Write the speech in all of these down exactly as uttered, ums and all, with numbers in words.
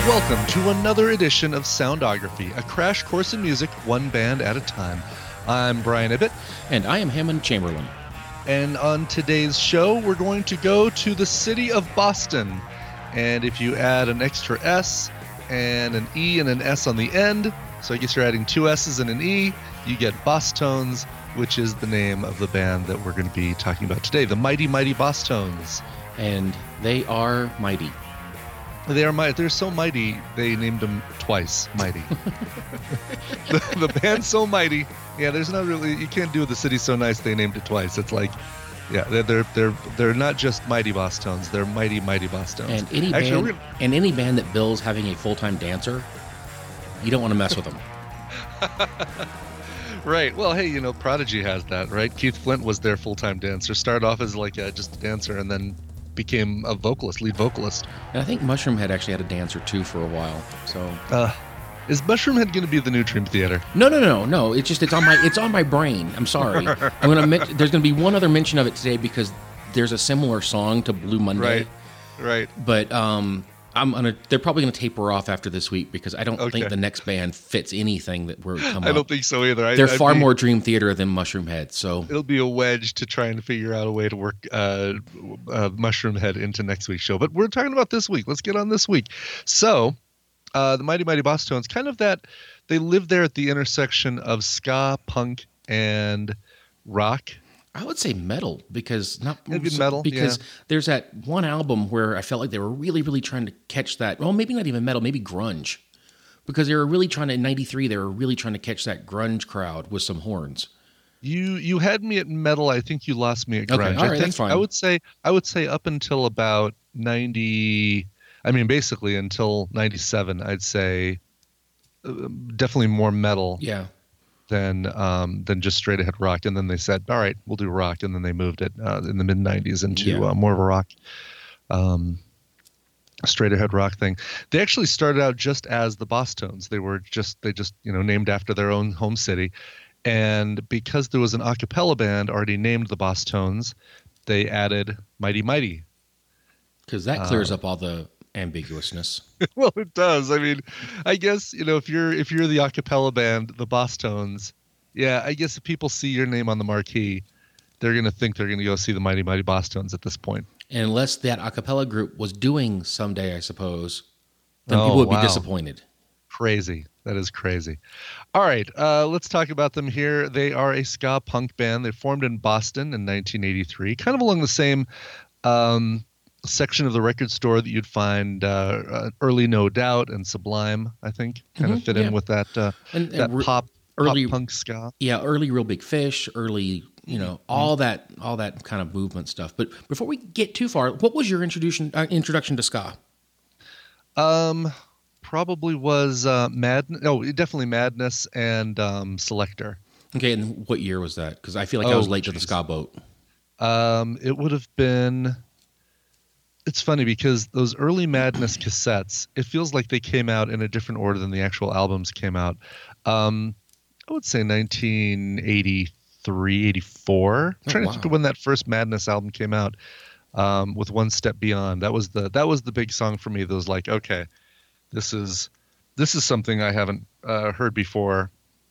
Welcome to another edition of Soundography, a crash course in music, one band at a time. I'm Brian Ibbett. And I am Hammond Chamberlain. And on today's show, we're going to go to the city of Boston. And if you add an extra S and an E and an S on the end, so I guess you're adding two S's and an E, you get Bosstones, which is the name of the band that we're going to be talking about today, the Mighty Mighty Bosstones. And they are mighty. They are mighty. They're so mighty, they named them twice Mighty. the, the band's so mighty. Yeah, there's not really, you can't do the city so nice they named it twice. It's like, yeah, they're they're they're, they're not just Mighty Bosstones. They're Mighty Mighty Bosstones. And any Actually, band, and any band that bills having a full-time dancer, you don't want to mess with them. Right. Well, hey, you know, Prodigy has that, right? Keith Flint was their full-time dancer. Started off as like a, just a dancer, and then became a vocalist, lead vocalist. And I think Mushroomhead actually had a dancer too for a while. So, uh, is Mushroomhead going to be the new Dream Theater? No, no, no, no. It's just it's on my it's on my brain. I'm sorry. I'm gonna men- there's gonna be one other mention of it today because there's a similar song to Blue Monday. Right. Right. But um, I'm gonna. They're probably gonna taper off after this week because I don't Okay. think the next band fits anything that we're coming. I don't think so either. I, They're I'd far be, more Dream Theater than Mushroomhead. So It'll be a wedge to try and figure out a way to work uh, uh, Mushroomhead into next week's show. But we're talking about this week. Let's get on this week. So, uh, the Mighty Mighty Bosstones, kind of that, they live there at the intersection of ska, punk, and rock. I would say metal because not Maybe metal, because yeah. there's that one album where I felt like they were really, really trying to catch that. Well, maybe not even metal, maybe grunge, because they were really trying to. In ninety-three, they were really trying to catch that grunge crowd with some horns. You you had me at metal. I think you lost me at grunge. Okay, all right, I think, that's fine. I would say I would say up until about ninety. I mean, basically until ninety-seven, I'd say uh, definitely more metal. Yeah. Than um, than just straight ahead rock, and then they said, "All right, we'll do rock," and then they moved it uh, in the mid nineties into Yeah. uh, more of a rock, um, straight ahead rock thing. They actually started out just as the Bosstones. They were just they just you know named after their own home city, and because there was an a cappella band already named the Bosstones, they added Mighty Mighty. Because that clears Uh, up all the ambiguousness. Well, it does. I mean, I guess, you know, if you're if you're the a cappella band, the Bosstones, yeah, I guess if people see your name on the marquee, they're going to think they're going to go see the Mighty Mighty Bosstones at this point. And unless that a cappella group was doing someday, I suppose, then Oh, people would wow. be disappointed. Crazy. That is crazy. All right, uh, let's talk about them here. They are a ska punk band. They formed in Boston in nineteen eighty-three, kind of along the same um, section of the record store that you'd find uh, uh, early No Doubt and Sublime, I think, kind of Mhm, fit yeah. in with that uh, And, that and re- pop, early pop punk ska. Yeah, early Real Big Fish, early, you know, all that, all that kind of movement stuff. But before we get too far, what was your introduction uh, introduction to ska? Um, probably was uh, Mad. Oh, definitely Madness and um, Selector. Okay, and what year was that? Because I feel like I Oh, was late to the geez. ska boat. Um, it would have been. It's funny because those early Madness cassettes, it feels like they came out in a different order than the actual albums came out. Um, I would say nineteen eighty-three, eighty-four. I'm Oh, trying wow. to think of when that first Madness album came out. Um, with One Step Beyond, that was the that was the big song for me. That was like, okay, this is this is something I haven't uh, heard before.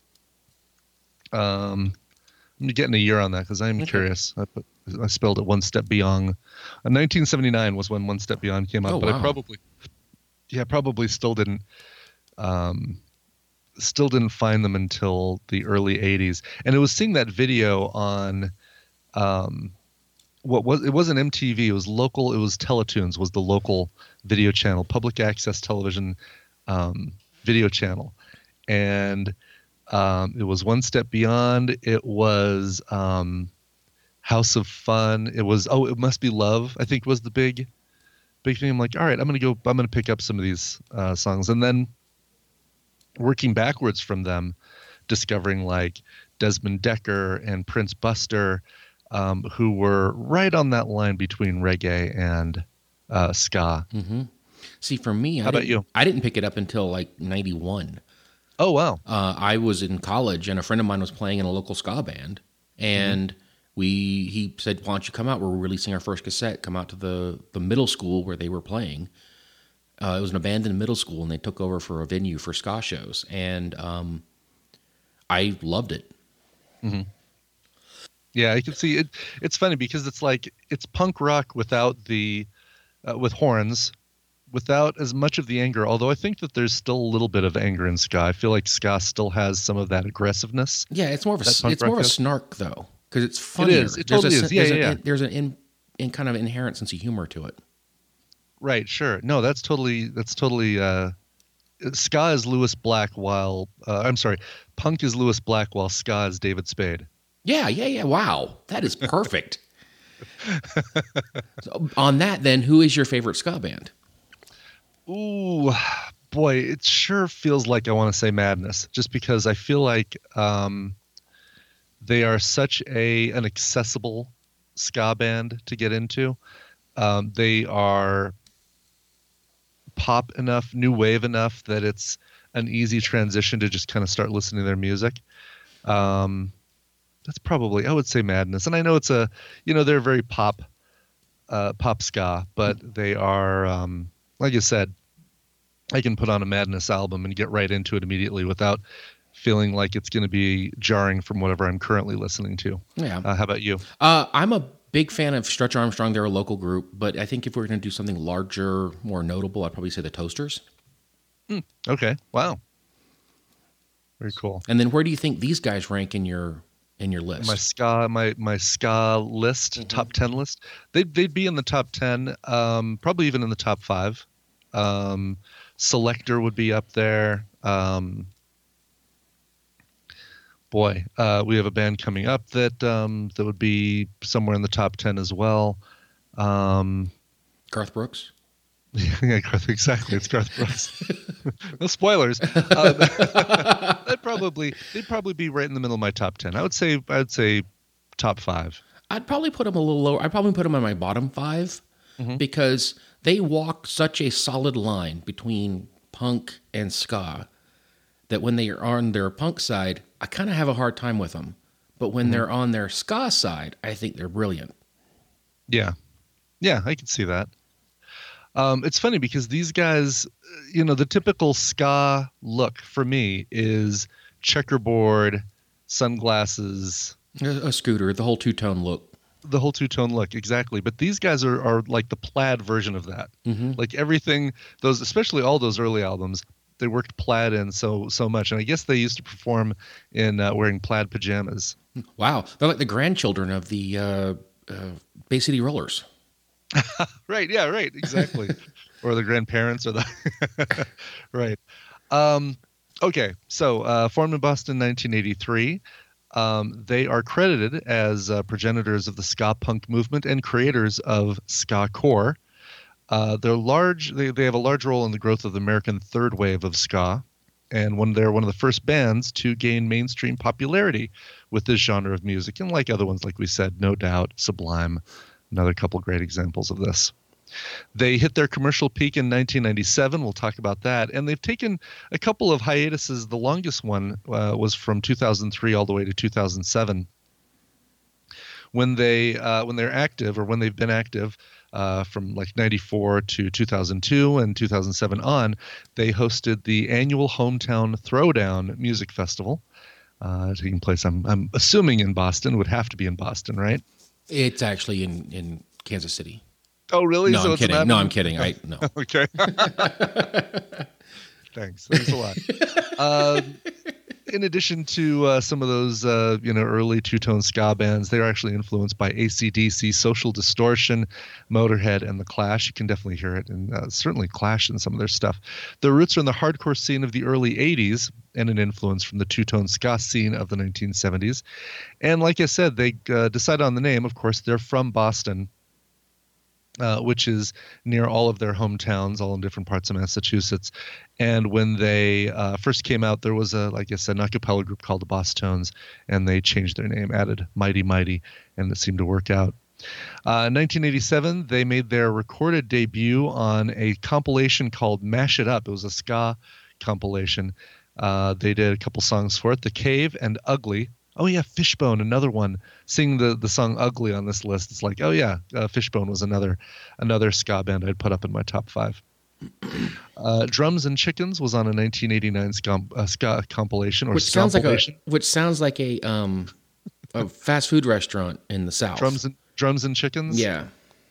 Um, I'm getting a year on that because I'm Okay. curious. I, put, I spelled it One Step Beyond. Uh, nineteen seventy-nine was when One Step Beyond came out, Oh, but I wow. probably, yeah, probably still didn't, um, still didn't find them until the early eighties. And it was seeing that video on, um, what was it wasn't M T V, it was local. It was Teletoons, was the local video channel, public access television, um, video channel, and um, it was One Step Beyond. It was um, House of Fun. It was oh, It Must Be Love, I think was the big, big thing. I'm like, all right, I'm gonna go. I'm gonna pick up some of these uh, songs, and then working backwards from them, discovering like Desmond Decker and Prince Buster, um, who were right on that line between reggae and uh, ska. hmm See, for me, I How about didn't- you? I didn't pick it up until like ninety-one. Oh wow! Uh, I was in college, and a friend of mine was playing in a local ska band, and we he said, "Why don't you come out? We're releasing our first cassette. Come out to the the middle school where they were playing." Uh, it was an abandoned middle school, and they took over for a venue for ska shows, and um, I loved it. Mm-hmm. Yeah, I can see it. It's funny because it's like it's punk rock without the uh, with horns, without as much of the anger. Although I think that there's still a little bit of anger in ska. I feel like ska still has some of that aggressiveness. Yeah, it's more of a it's more of a has. snark though, because it's funnier. It is. It totally there's a, is. Yeah, there's yeah, a, yeah. There's an in, in kind of inherent sense of humor to it. Right. Sure. No, that's totally. That's totally. Uh, ska is Lewis Black, while uh, I'm sorry, punk is Lewis Black, while ska is David Spade. Yeah, yeah, yeah. Wow, that is perfect. So, on that, then, who is your favorite ska band? Ooh, boy, it sure feels like I want to say Madness, just because I feel like um, they are such a an accessible ska band to get into. Um, they are pop enough, new wave enough that it's an easy transition to just kind of start listening to their music. Um, that's probably, I would say Madness. And I know it's a, you know, they're very pop, uh, pop ska, but they are, um, like I said, I can put on a Madness album and get right into it immediately without feeling like it's going to be jarring from whatever I'm currently listening to. Yeah. Uh, how about you? Uh, I'm a big fan of Stretch Armstrong. They're a local group, but I think if we're going to do something larger, more notable, I'd probably say the Toasters. Mm, okay. Wow. Very cool. And then where do you think these guys rank in your in your list? My ska, my my ska list, mm-hmm. top ten list. They'd they'd be in the top ten, um, probably even in the top five. Um, Selector would be up there. Um, boy, uh, we have a band coming up that um, that would be somewhere in the top ten as well. Um, Garth Brooks. Yeah, Garth, exactly. It's Garth Brooks. No spoilers. Um, they'd probably they'd probably be right in the middle of my top ten. I would say I'd say top five. I'd probably put them a little lower. I'd probably put them in my bottom five mm-hmm. because they walk such a solid line between punk and ska that when they are on their punk side, I kind of have a hard time with them. But when mm-hmm. they're on their ska side, I think they're brilliant. Yeah, yeah, I can see that. Um, it's funny because these guys, you know, the typical ska look for me is checkerboard, sunglasses. A, a scooter, the whole two-tone look. The whole two-tone look, exactly. But these guys are, are like the plaid version of that. Mm-hmm. Like everything, those, especially all those early albums, they worked plaid in so so much. And I guess they used to perform in uh, wearing plaid pajamas. Wow. They're like the grandchildren of the uh, uh, Bay City Rollers. Right. Yeah. Right. Exactly. Or the grandparents, or the right. Um, okay. So uh, formed in Boston, nineteen eighty-three. Um, they are credited as uh, progenitors of the ska punk movement and creators of ska core. Uh, they're large. They they have a large role in the growth of the American third wave of ska, and when they're one of the first bands to gain mainstream popularity with this genre of music. And like other ones, like we said, No Doubt, Sublime. Another couple great examples of this. They hit their commercial peak in nineteen ninety-seven. We'll talk about that. And they've taken a couple of hiatuses. The longest one uh, was from two thousand three all the way to two thousand seven. When, they, uh, when they're active, or when they've been active uh, from like ninety-four to two thousand two and two thousand seven on, they hosted the annual Hometown Throwdown Music Festival, uh, taking place, I'm, I'm assuming, in Boston. Would have to be in Boston, right? It's actually in, in Kansas City. Oh, really? No, so I'm it's kidding. No, I'm kidding. I no. Okay. Thanks. Thanks a lot. Uh, in addition to uh, some of those, uh, you know, early two-tone ska bands, they're actually influenced by A C D C, Social Distortion, Motorhead, and The Clash. You can definitely hear it, and uh, certainly Clash in some of their stuff. Their roots are in the hardcore scene of the early eighties, and an influence from the two-tone ska scene of the nineteen seventies. And like I said, they uh, decided on the name. Of course, they're from Boston, uh, which is near all of their hometowns, all in different parts of Massachusetts. And when they uh, first came out, there was a, like I said, an a cappella group called the Bosstones, and they changed their name, added Mighty Mighty, and it seemed to work out. Uh, in nineteen eighty-seven, they made their recorded debut on a compilation called Mash It Up. It was a ska compilation. Uh, they did a couple songs for it, The Cave and Ugly. Oh, yeah, Fishbone, another one. Seeing the, the song Ugly on this list, it's like, oh, yeah, uh, Fishbone was another another ska band I'd put up in my top five. Uh, Drums and Chickens was on a nineteen eighty-nine ska, uh, ska compilation or Which sounds like a compilation. which sounds like a um a fast food restaurant in the South. Drums and Drums and Chickens. Yeah.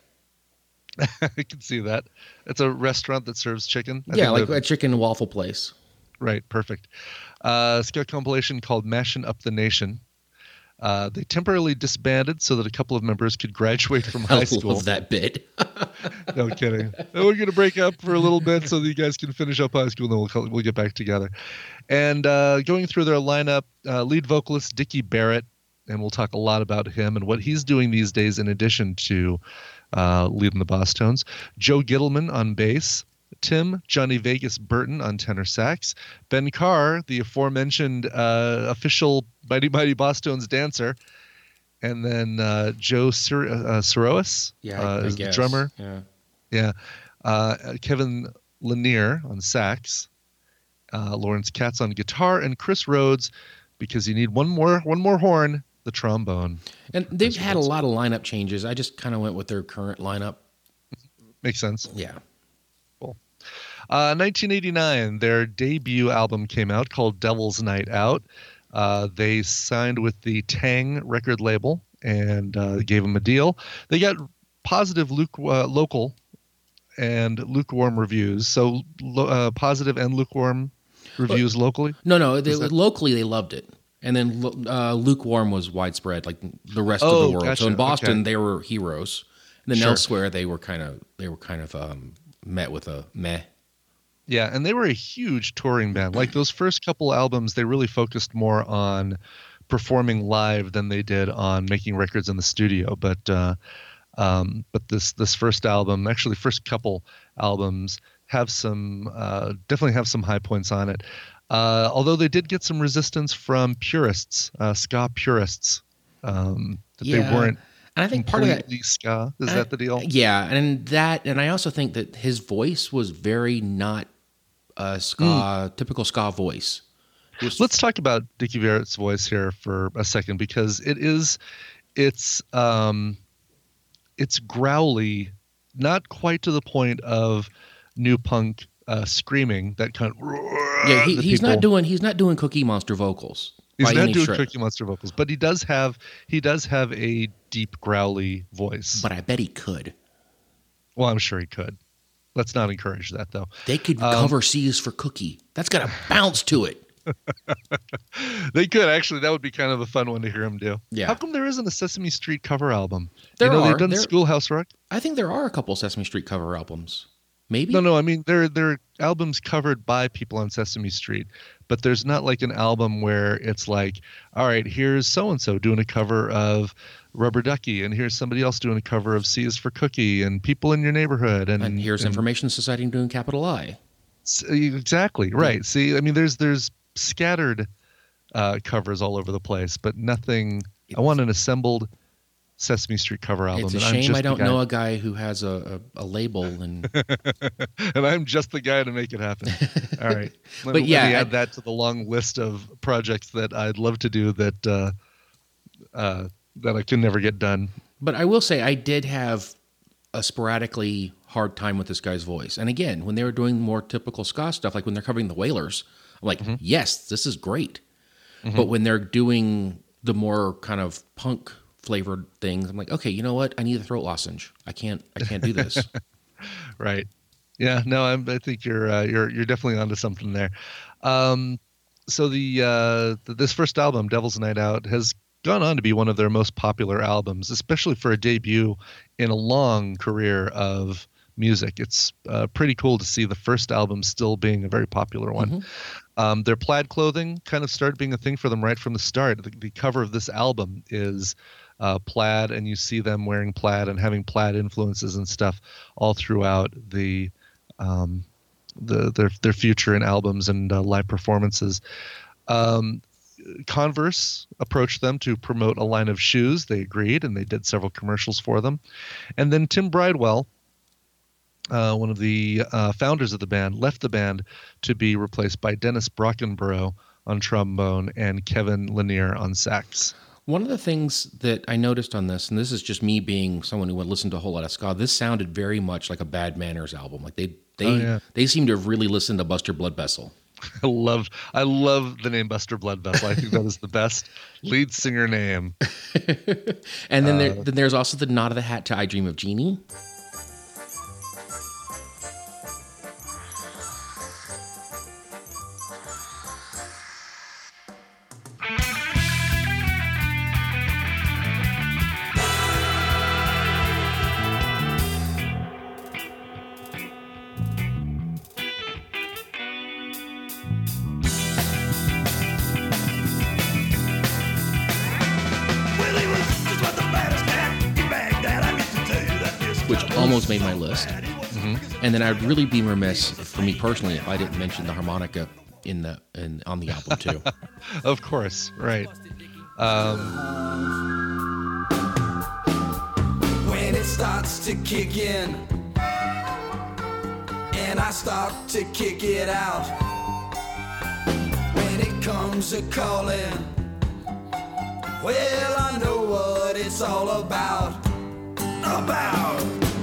I can see that. It's a restaurant that serves chicken. I yeah, like the, a chicken waffle place. Right, perfect. Uh, ska compilation called Mashin' Up the Nation. Uh, they temporarily disbanded so that a couple of members could graduate from high I school. love that bit. No kidding. We're going to break up for a little bit so that you guys can finish up high school, and then we'll we'll get back together. And uh, going through their lineup, uh, lead vocalist Dickie Barrett, and we'll talk a lot about him and what he's doing these days in addition to uh, leading the Boss Tones. Joe Gittleman on bass. Tim Johnny Vegas Burton on tenor sax. Ben Carr, the aforementioned uh, official Mighty Mighty Boss Tones dancer. And then uh, Joe Sir- uh, Sirois Yeah, uh, I is the guess. drummer. Yeah. Yeah. Uh, Kevin Lanier on sax. Uh, Lawrence Katz on guitar. And Chris Rhodes, because you need one more one more horn, the trombone. And they've Chris had Rhodes. a lot of lineup changes. I just kind of went with their current lineup. Makes sense. Yeah. Uh, nineteen eighty-nine, their debut album came out called Devil's Night Out. Uh, they signed with the Tang record label and uh, gave them a deal. They got positive luke, uh, local and lukewarm reviews. So lo- uh, positive and lukewarm reviews well, locally? No, no. They, that... Locally, they loved it. And then uh, lukewarm was widespread, like the rest oh, of the world. Gotcha. So in Boston, okay. they were heroes. And then sure. elsewhere, they were kind of they were kind of um, met with a meh. Yeah, and they were a huge touring band. Like those first couple albums, they really focused more on performing live than they did on making records in the studio. But uh, um, but this this first album, actually, first couple albums have some uh, definitely have some high points on it. Uh, although they did get some resistance from purists, uh, ska purists, um, that yeah. they weren't. And I think part of that ska is I, that the deal? Yeah, and that, and I also think that his voice was very not a ska mm. typical ska voice. Was, Let's talk about Dickie Barrett's voice here for a second because it is, it's um, it's growly, not quite to the point of new punk uh, screaming that kind of. Yeah, he, he's people, not doing he's not doing Cookie Monster vocals. He's not doing shred. Cookie Monster vocals, but he does have he does have a deep growly voice. But I bet he could. Well, I'm sure he could. Let's not encourage that, though. They could um, cover C is for Cookie. That's got a bounce to it. They could actually. That would be kind of a fun one to hear him do. Yeah. How come there isn't a Sesame Street cover album? There you know, are. They've done there, Schoolhouse Rock. I think there are a couple Sesame Street cover albums. Maybe. No, no. I mean, there there are albums covered by people on Sesame Street, but there's not like an album where it's like, all right, here's so and so doing a cover of Rubber Ducky, and here's somebody else doing a cover of C is for Cookie, and People in Your Neighborhood, and, and here's and, Information Society doing Capital I. Exactly right. Yeah. See, I mean, there's there's scattered uh, covers all over the place, but nothing. It's, I want an assembled Sesame Street cover album. It's a and shame I don't guy, know a guy who has a, a, a label and and I'm just the guy to make it happen. All right, let, but yeah, let me add I, that to the long list of projects that I'd love to do that uh, uh, that I can never get done. But I will say I did have a sporadically hard time with this guy's voice. And again, when they were doing more typical ska stuff, like when they're covering the Wailers, I'm like, mm-hmm. yes, this is great. Mm-hmm. But when they're doing the more kind of punk flavored things, I'm like, okay, you know what? I need a throat lozenge. I can't, I can't do this. Right. Yeah. No, I'm, I think you're, uh, you're, you're definitely onto something there. Um, so the, uh, the, this first album, Devil's Night Out, has gone on to be one of their most popular albums, especially for a debut in a long career of music. It's uh, pretty cool to see the first album still being a very popular one. Mm-hmm. Um, their plaid clothing kind of started being a thing for them right from the start. The, the cover of this album is uh, plaid, and you see them wearing plaid and having plaid influences and stuff all throughout the um, the their their future in albums and uh, live performances. Um, Converse approached them to promote a line of shoes. They agreed, and they did several commercials for them. And then Tim Bridewell, uh, one of the uh, founders of the band, left the band to be replaced by Dennis Brockenborough on trombone and Kevin Lanier on sax. One of the things that I noticed on this, and this is just me being someone who would listen to a whole lot of ska, this sounded very much like a Bad Manners album. Like they They Oh, yeah. they seem to have really listened to Buster Bloodvessel. I love I love the name Buster Bloodvessel. I think that is the best lead singer name. And then, there, then there's also the Nod of the Hat to I Dream of Jeannie. Which almost made my list. Mm-hmm. And then I'd really be remiss, for me personally, if I didn't mention the harmonica in the in on the album too. Of course, right. Um, when it starts to kick in, and I start to kick it out. When it comes to calling, well, I know what it's all about. About.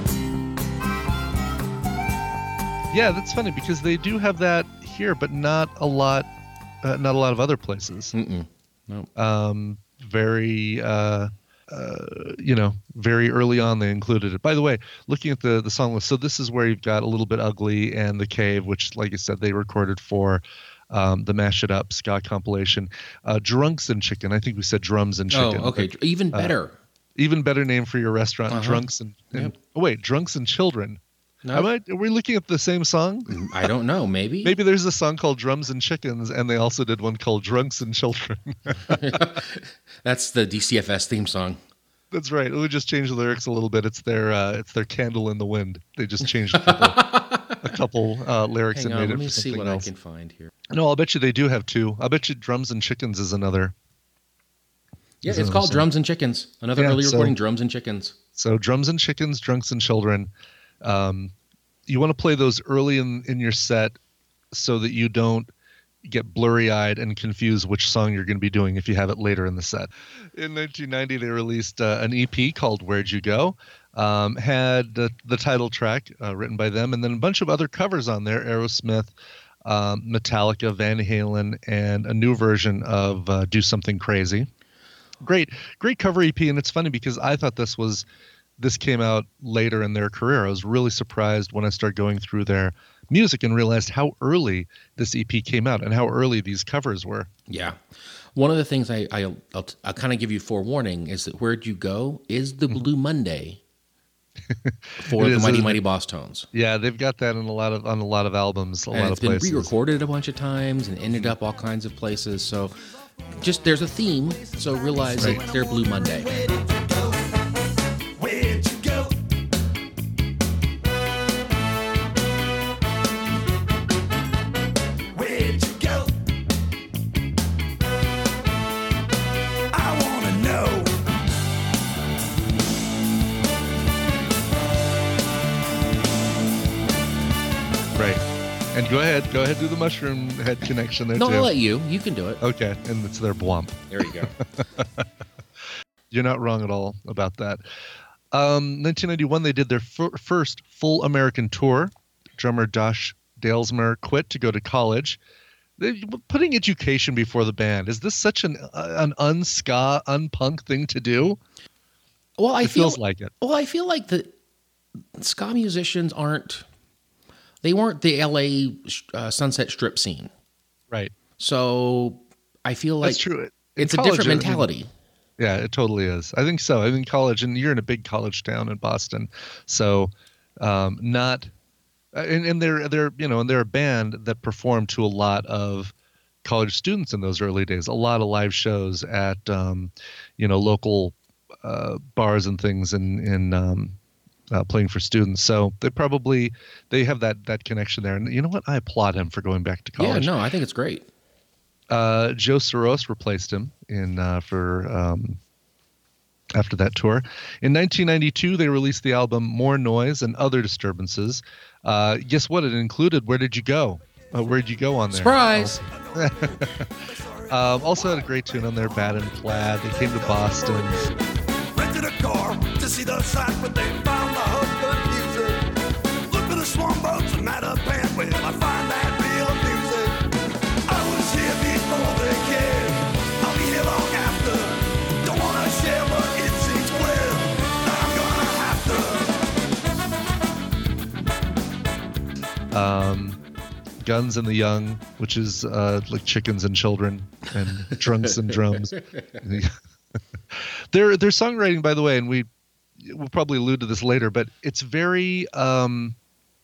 yeah, that's funny because they do have that here, but not a lot, uh, not a lot of other places. Mm-mm. No. Um, very, uh, uh, you know, very early on they included it. By the way, looking at the the song list, so this is where you've got A Little Bit Ugly and The Cave, which, like I said, they recorded for um, the Mash It Up ska compilation. Uh, Drunks and Chicken. I think we said Drums and Chicken. Oh, okay. But, Even better. Uh, even better name for your restaurant, Uh-huh. Drunks and, and Yep. oh wait, Drunks and Children. No. Am I, are we looking at the same song? I don't know. Maybe. Maybe there's a song called Drums and Chickens, and they also did one called Drunks and Children. That's the D C F S theme song. That's right. We just changed the lyrics a little bit. It's their uh, it's their Candle in the Wind. They just changed a couple, a couple uh, lyrics Hang and on, made let it me for see something what else. I can find here. No, I'll bet you they do have two. I'll bet you Drums and Chickens is another. Yeah, is it's another called song. Drums and Chickens. Another Yeah, early so- recording, Drums and Chickens. So Drums and Chickens, Drunks and Children. Um, you want to play those early in, in your set so that you don't get blurry-eyed and confuse which song you're going to be doing if you have it later in the set. In nineteen ninety, they released uh, an E P called Where'd You Go? Um, had the, the title track uh, written by them, and then a bunch of other covers on there, Aerosmith, um, Metallica, Van Halen, and a new version of uh, Do Something Crazy. Great, great cover E P, and it's funny because I thought this was this came out later in their career. I was really surprised when I started going through their music and realized how early this E P came out and how early these covers were. Yeah. One of the things I, I, I'll, I'll kind of give you forewarning is that Where'd You Go is the Blue Monday for It the is, Mighty isn't Mighty it? Boss Tones. Yeah, they've got that in a lot of on a lot of albums, a And lot it's of been places. re-recorded a bunch of times and ended up all kinds of places. So just there's a theme. So realize Right. that they're Blue Monday. Where'd you go? Where'd you go? I wanna know. Right. And go ahead, go ahead, do the mushroom head connection there No, too. I'll let you. You can do it. Okay, and it's their blump. There you go. You're not wrong at all about that. Um, nineteen ninety-one, they did their fir- first full American tour. Drummer Josh Dalesmer quit to go to college. They, putting education before the band, is this such an an un-ska, un-punk thing to do? Well, I It feel feels like it. Well, I feel like the ska musicians aren't. They weren't the L A uh, Sunset Strip scene, Right. so I feel like That's true. In it's a college, different I mean, mentality. yeah, it totally is. I think so. I think college, and you're in a big college town in Boston, so um, not. And, and they're they're you know and they're a band that performed to a lot of college students in those early days. A lot of live shows at um, you know local uh, bars and things, in in um, uh, playing for students. So they probably they have that that connection there. And you know what? I applaud him for going back to Yeah, college. no, I think it's great. Uh, Joe Soros replaced him in uh, for um, after that tour. In nineteen ninety-two, they released the album More Noise and Other Disturbances. Uh, guess what? It included Where Did You Go? Uh, Where Did You Go on there? Surprise! Um, also had a great tune on there, Bad and Plaid. They came to Boston. Rented a car to see the sight, but they found the husband music. Look for the swan boats, a matter Um, Guns and the Young, which is uh, like chickens and children, and drunks and drums. their their songwriting, by the way, and we we'll probably allude to this later, but it's very um,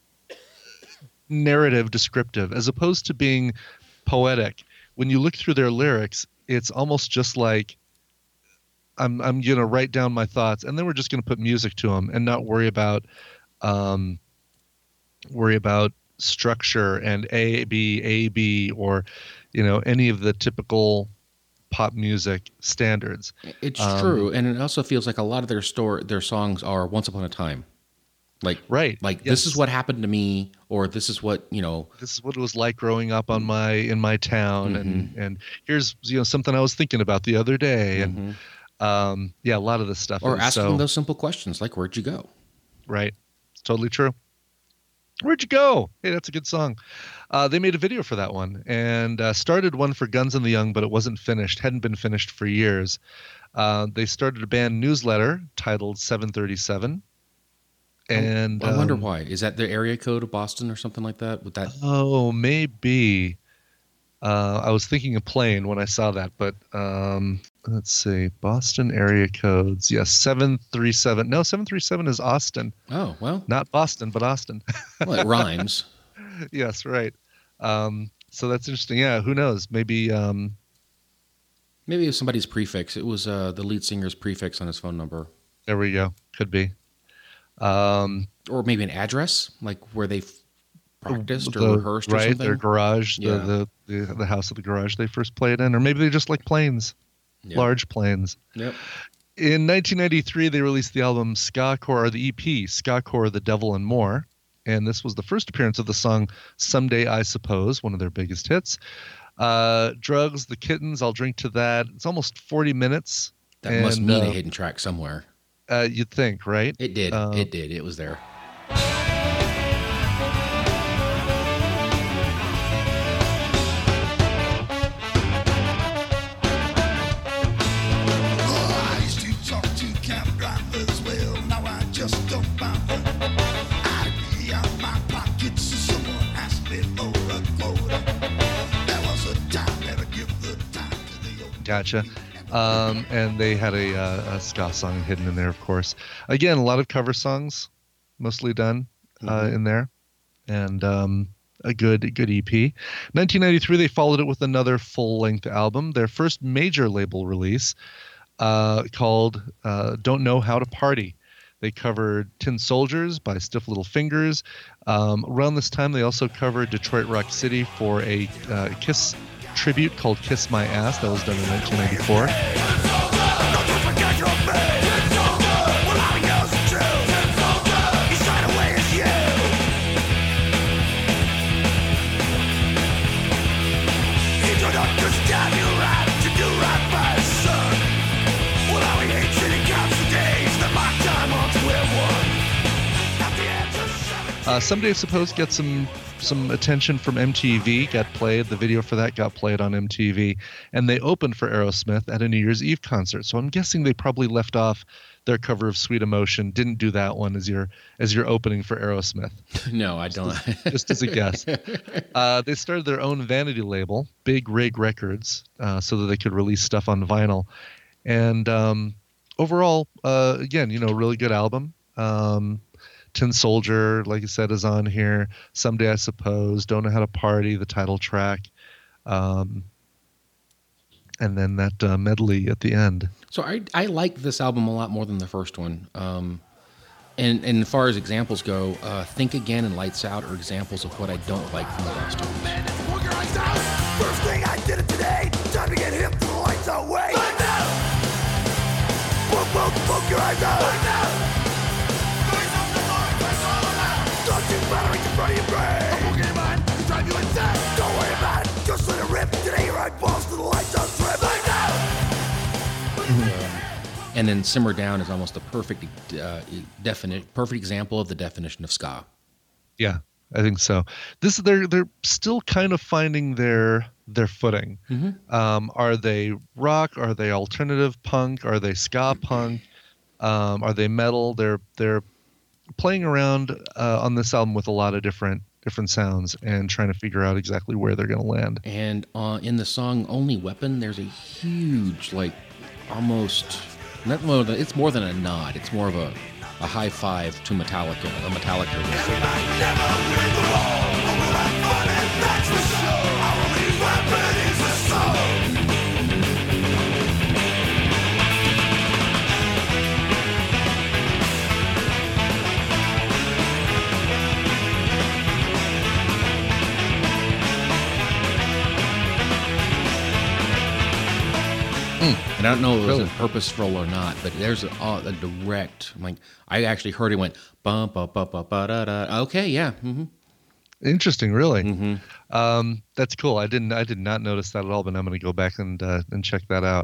narrative descriptive as opposed to being poetic. When you look through their lyrics, it's almost just like I'm I'm gonna write down my thoughts, and then we're just gonna put music to them and not worry about um, worry about structure and A B A B or you know any of the typical pop music standards. It's um, true, and it also feels like a lot of their store their songs are once upon a time. Like right, like yes. This is what happened to me, or this is what you know. This is what it was like growing up on my in my town, mm-hmm. and and here's you know something I was thinking about the other day, mm-hmm. and um, yeah, a lot of this stuff. Or is asking so, those simple questions like, "Where'd you go?" Right, it's totally true. Where'd you go? Hey, that's a good song. Uh, they made a video for that one and uh, started one for Guns and the Young, but it wasn't finished. Hadn't been finished for years. Uh, they started a band newsletter titled seven thirty-seven. And I wonder um, why. Is that the area code of Boston or something like that? With that? Oh, maybe. Uh, I was thinking of plane when I saw that, but um, let's see. Boston area codes. Yes, seven three seven. No, seven three seven is Austin. Oh, well. Not Boston, but Austin. Well, it rhymes. Yes, right. Um, so that's interesting. Yeah, who knows? Maybe um, maybe it was somebody's prefix. It was uh, the lead singer's prefix on his phone number. There we go. Could be. Um, or maybe an address, like where they practiced or the, rehearsed or right, something. Their garage, yeah. the, the, the the house of the garage they first played in. Or maybe they just like planes, yep. large planes. Yep. In nineteen ninety-three, they released the album Ska Core, or the E P, Ska Core, The Devil and More. And this was the first appearance of the song Someday I Suppose, one of their biggest hits. Uh, Drugs, The Kittens, I'll Drink to That. It's almost forty minutes. That and, must mean uh, a hidden track somewhere. Uh, you'd think, right? It did. Uh, it did. It was there. Gotcha. Um, and they had a, uh, a ska song hidden in there, of course. Again, a lot of cover songs, mostly done uh, mm-hmm. in there, and um, a good a good E P. nineteen ninety-three, they followed it with another full-length album, their first major label release, uh, called uh, Don't Know How to Party. They covered Tin Soldiers by Stiff Little Fingers. Um, around this time, they also covered Detroit Rock City for a uh, Kiss tribute called Kiss My Ass. That was done in nineteen ninety-four. Uh, Someday I Suppose get some some attention from M T V, got played. The video for that got played on M T V. And they opened for Aerosmith at a New Year's Eve concert. So I'm guessing they probably left off their cover of Sweet Emotion, didn't do that one as your as your opening for Aerosmith. No, I don't. Just as, just as a guess. Uh, they started their own vanity label, Big Rig Records, uh, so that they could release stuff on vinyl. And um, overall, uh, again, you know, really good album. Um, Tin Soldier, like you said, is on here. Someday I Suppose, Don't Know How to Party, the title track. Um, and then that uh, medley at the end. So I I like this album a lot more than the first one. Um, and, and as far as examples go, uh, Think Again and Lights Out are examples of what I don't like from the last albums. First thing I did it today, time to get hip to the lights out way. Boom, boom, boom, your eyes out. Batteries in front of your brain. I'm looking at mine, to drive you insane. Don't worry about it, just let it rip. Today your eyeballs to the lights on trip. Like um, and then Simmer Down is almost the perfect uh, definite, perfect example of the definition of ska. Yeah, I think so. This they're they're still kind of finding their their footing. Mm-hmm. Um, are they rock? Are they alternative punk? Are they ska punk? Um, are they metal? They're they're playing around uh, on this album with a lot of different different sounds and trying to figure out exactly where they're going to land. And uh, in the song "Only Weapon," there's a huge, like, almost not more than, it's more than a nod. It's more of a, a high five to Metallica, a Metallica riff. And I don't know if it was Really? purposeful or not, but there's a, uh, a direct, like, I actually heard it went, bum, bum, bum, bum, ba, da, da. Okay, yeah. Mm-hmm. Interesting, really. Mm-hmm. Um, that's cool. I didn't, I did not notice that at all, but I'm going to go back and uh, and check that out.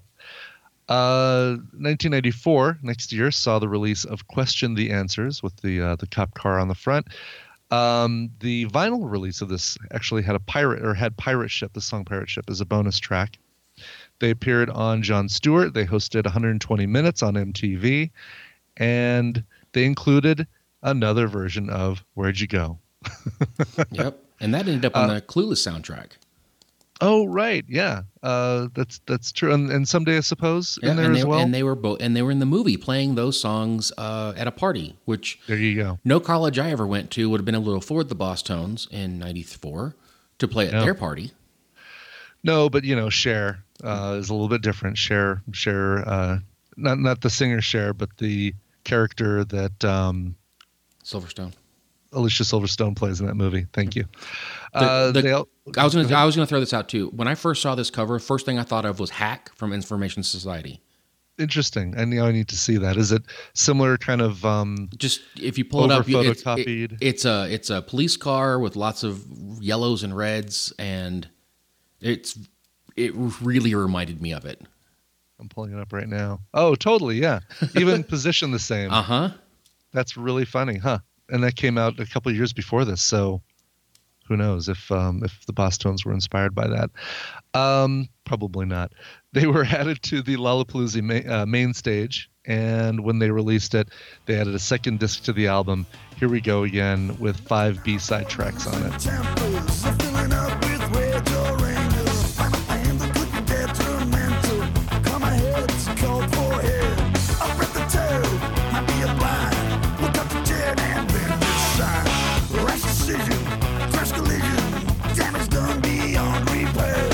Uh, nineteen ninety-four, next year, saw the release of "Question the Answers" with the uh, the cop car on the front. Um, the vinyl release of this actually had a pirate or had "Pirate Ship." The song "Pirate Ship" as a bonus track. They appeared on Jon Stewart. They hosted one hundred twenty minutes on M T V, and they included another version of "Where'd You Go?" Yep. And that ended up on Uh, the Clueless soundtrack. Oh, right, yeah, uh, that's that's true. And, and "Someday I Suppose" in Yeah, there and as they, well. and they were both, and they were in the movie playing those songs uh, at a party, which There you go. no college I ever went to would have been able to afford the Boss Tones in ninety-four to play at No. their party. No, but you know, Cher uh, is a little bit different. Cher, Cher, uh, not not the singer Cher, but the character that um, Silverstone. Alicia Silverstone plays in that movie. Thank you. The- Uh, the- they all- I was gonna, I was going to throw this out too. When I first saw this cover, first thing I thought of was Hack from Information Society. Interesting. And now I need to see that. Is it similar kind of? Um, Just if you pull it up, you- it's, Over-photocopied. it, it's a it's a police car with lots of yellows and reds, and it's it really reminded me of it. I'm pulling it up right now. Oh, totally. Yeah. Even position the same. Uh huh. That's really funny, huh? And that came out a couple of years before this, so who knows if um, if the Boss Tones were inspired by that? Um, probably not. They were added to the Lollapalooza ma- uh, main stage, and when they released it, they added a second disc to the album. Here we go again with five B-side tracks on it. Tempers are filling up with rage or anger. And the could be detrimental. Come ahead, it's a cold forehead. Up at the tail, might be a blind. Look up to dead and then decide. Rash decision, crash collision. Damage done beyond repair.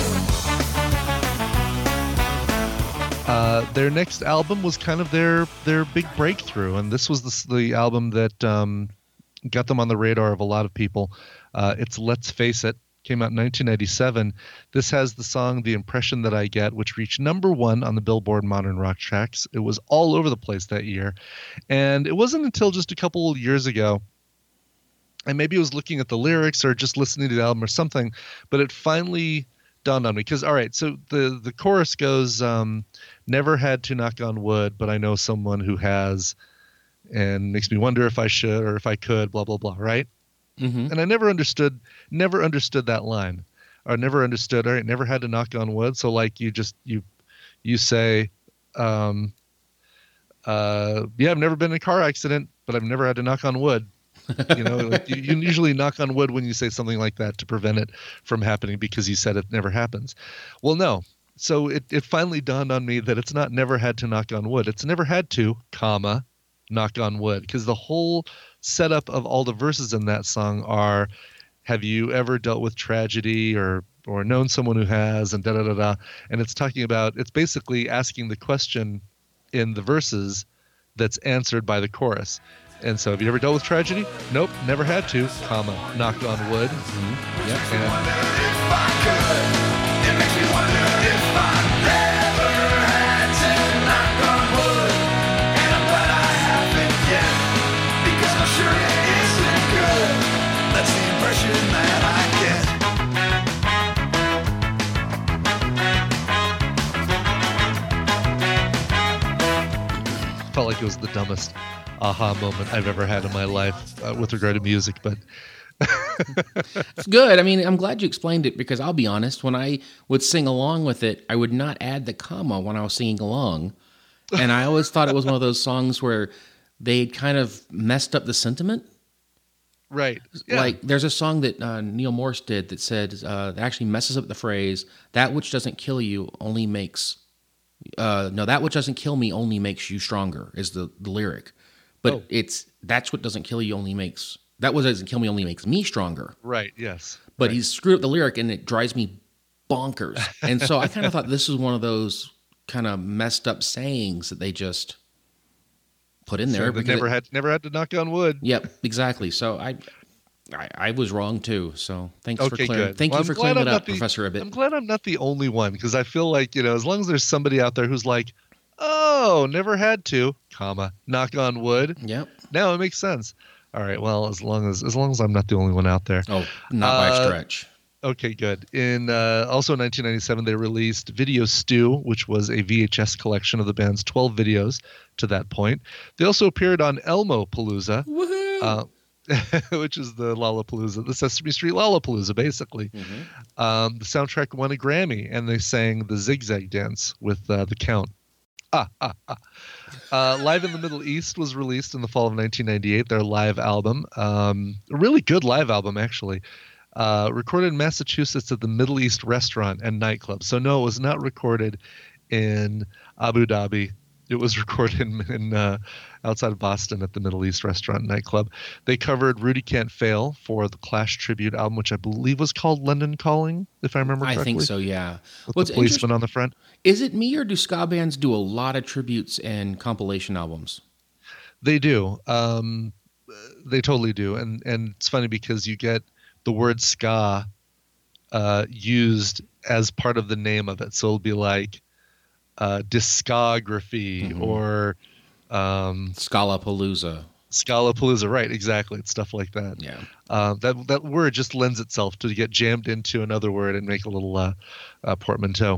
Uh, their next album was kind of their their big breakthrough, and this was the, the album that um, got them on the radar of a lot of people. Uh, it's Let's Face It, came out in nineteen ninety-seven. This has the song The Impression That I Get, which reached number one on the Billboard Modern Rock Tracks. It was all over the place that year, and it wasn't until just a couple of years ago, and maybe I was looking at the lyrics or just listening to the album or something, but it finally dawned on me. Because, all right, so the, the chorus goes, um, never had to knock on wood, but I know someone who has, and makes me wonder if I should or if I could, blah, blah, blah, right? Mm-hmm. And I never understood, never understood that line, or never understood, all right, never had to knock on wood. So, like, you just, you, you say, um, uh, yeah, I've never been in a car accident, but I've never had to knock on wood. You know, like you, you usually knock on wood when you say something like that to prevent it from happening because you said it never happens. Well, no. So it, it finally dawned on me that it's not never had to knock on wood. It's never had to, comma, knock on wood. Because the whole setup of all the verses in that song are, have you ever dealt with tragedy or or known someone who has, and da da da da. And it's talking about, it's basically asking the question in the verses that's answered by the chorus. And so, have you ever dealt with tragedy? Nope, never had to, comma, knocked on wood. Mm-hmm. Yep. And If I could, it makes me wonder if I never had to knock on wood. And I'm glad I haven't yet, because I'm sure it isn't good. That's the impression that I get. felt like it was the dumbest aha moment I've ever had in my life uh, with regard to music. But It's good. I mean, I'm glad you explained it because I'll be honest, when I would sing along with it, I would not add the comma when I was singing along. And I always thought it was one of those songs where they'd kind of messed up the sentiment. Right. Yeah. Like, there's a song that uh, Neil Morse did that said, uh, that actually messes up the phrase, that which doesn't kill you only makes, uh, no, that which doesn't kill me only makes you stronger, is the, the lyric. But Oh. it's, that's what doesn't kill you only makes, that what doesn't kill me only makes me stronger. Right. Yes. But right. he's screwed up the lyric and it drives me bonkers. And so I kind of thought this was one of those kind of messed up sayings that they just put in there. So they never it, had never had to knock on wood. Yep, exactly. So I, I, I was wrong too. So thanks Okay, for clearing. good. Thank Well, you for I'm glad clearing it I'm up, not the- Professor Ibbett. I'm glad I'm not the only one, because I feel like, you know, as long as there's somebody out there who's like, oh, never had to, comma, knock on wood. Yep. Now it makes sense. All right. Well, as long as as long as I'm not the only one out there. Oh, not by a Uh, stretch. Okay, good. In uh, also in nineteen ninety-seven, they released Video Stew, which was a V H S collection of the band's twelve videos to that point. They also appeared on Elmo Palooza, Woohoo! uh, which is the Lollapalooza, the Sesame Street Lollapalooza, basically. Mhm. Um, the soundtrack won a Grammy, and they sang the Zigzag Dance with uh, the Count. Ah, ah, ah. Uh, Live in the Middle East was released in the fall of nineteen ninety-eight, their live album. Um, a really good live album, actually. Uh, recorded in Massachusetts at the Middle East Restaurant and Nightclub. So, no, it was not recorded in Abu Dhabi. It was recorded in, in uh, outside of Boston at the Middle East Restaurant and Nightclub. They covered Rudy Can't Fail for the Clash tribute album, which I believe was called London Calling, if I remember I correctly. think so, yeah. With What's the policeman interesting- on the front. Is it me or do ska bands do a lot of tributes and compilation albums? They do. Um, they totally do. And and it's funny because you get the word ska uh, used as part of the name of it. So it'll be like uh, discography Mhm. or um, Scalapalooza. Scalapalooza. Right, exactly. It's stuff like that. Yeah. Uh, that that word just lends itself to get jammed into another word and make a little uh, uh, portmanteau.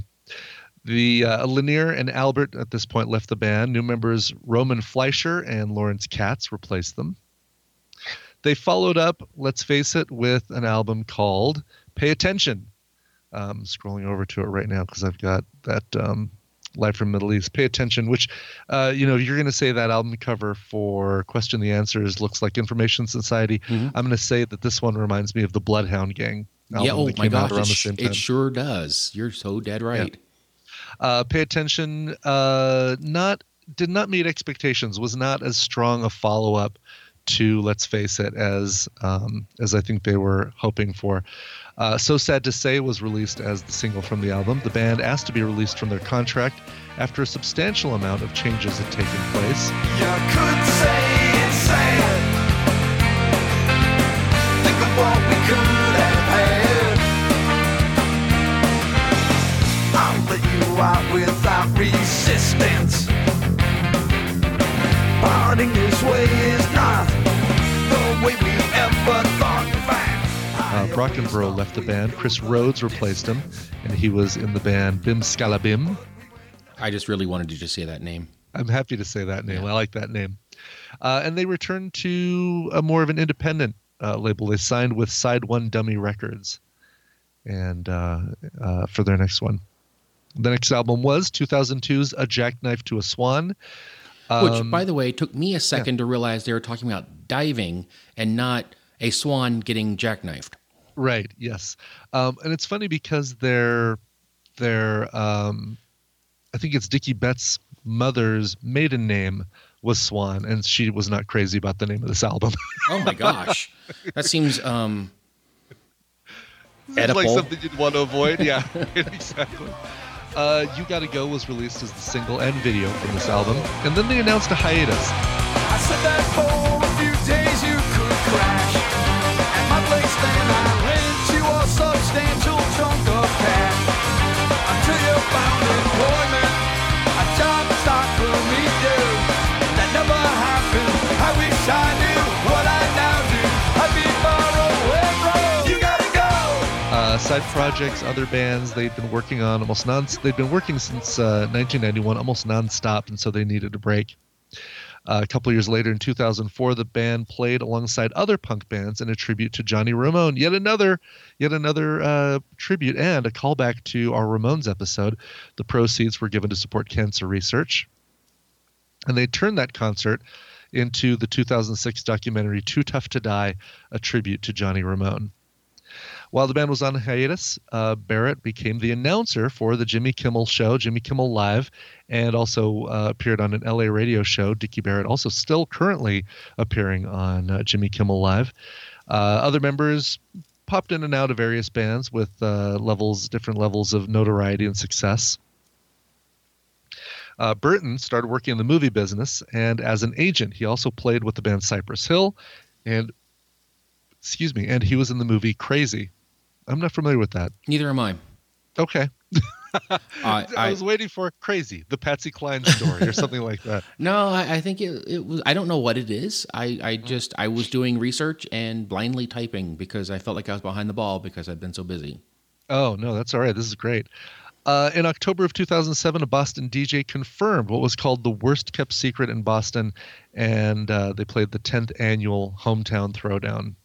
The uh, Lanier and Albert at this point left the band. New members Roman Fleischer and Lawrence Katz replaced them. They followed up, let's face it, with an album called Pay Attention. I'm scrolling over to it right now because I've got that um, Live from Middle East. Pay Attention, which, uh, you know, you're going to say that album cover for Question the Answers looks like Information Society. Mhm. I'm going to say that this one reminds me of the Bloodhound Gang album Yeah, oh that my came out gosh, around it, the sh- same time. it sure does. You're so dead right. Uh, Pay Attention, uh, not did not meet expectations, was not as strong a follow-up to Let's Face It as um, as I think they were hoping for. Uh, So Sad to Say was released as the single from the album. The band asked to be released from their contract after a substantial amount of changes had taken place. You could say it's sad. Think of what we could have had. I'll let you out without resistance. Parting this way is not the way we ever thought. In fact, Uh, Brockenborough left the band. Chris Rhodes replaced him, and he was in the band Bim Scalabim. I just really wanted to just say that name. I'm happy to say that name. Yeah. I like that name. Uh, and they returned to a more of an independent uh, label. They signed with Side One Dummy Records, and uh, uh, for their next one, the next album was two thousand two's A Jackknife to a Swan. Which, Um, by the way, took me a second to realize they were talking about diving and not a swan getting jackknifed. Right. Yes. Um, and it's funny because their their um, I think it's Dickie Betts' mother's maiden name was Swan, and she was not crazy about the name of this album. Oh my gosh, that seems um, Seems like Oedipal. something you'd want to avoid. Yeah, exactly. Uh, You Gotta Go was released as the single and video from this album, and then they announced a hiatus. I said that for a few days you could crash. At my place then I lent you a substantial chunk of cash. Until you found employment, a job to start for me do. That never happened. I wish I knew what I now do. I'd be far away from you. Gotta go. Uh, side projects, other bands they'd been working on almost non. They'd been working since uh, nineteen ninety-one, almost nonstop, and so they needed a break. Uh, a couple years later, in two thousand four, the band played alongside other punk bands in a tribute to Johnny Ramone. Yet another, yet another uh, tribute and a callback to our Ramones episode. The proceeds were given to support cancer research, and they turned that concert into the two thousand six documentary Too Tough to Die, a tribute to Johnny Ramone. While the band was on hiatus, uh, Barrett became the announcer for the Jimmy Kimmel Show, Jimmy Kimmel Live, and also uh, appeared on an L A radio show. Dickie Barrett also still currently appearing on uh, Jimmy Kimmel Live. Uh, other members popped in and out of various bands with uh, levels, different levels of notoriety and success. Uh, Burton started working in the movie business, and as an agent, he also played with the band Cypress Hill, and excuse me, and he was in the movie Crazy. I'm not familiar with that. Neither am I. Okay. I, I, I was waiting for Crazy, the Patsy Cline story, or something like that. No, I, I think it, it was. I don't know what it is. I, I just I was doing research and blindly typing because I felt like I was behind the ball because I'd been so busy. Oh no, that's all right. This is great. Uh, in October of two thousand seven, a Boston D J confirmed what was called the worst kept secret in Boston, and uh, they played the tenth annual Hometown Throwdown.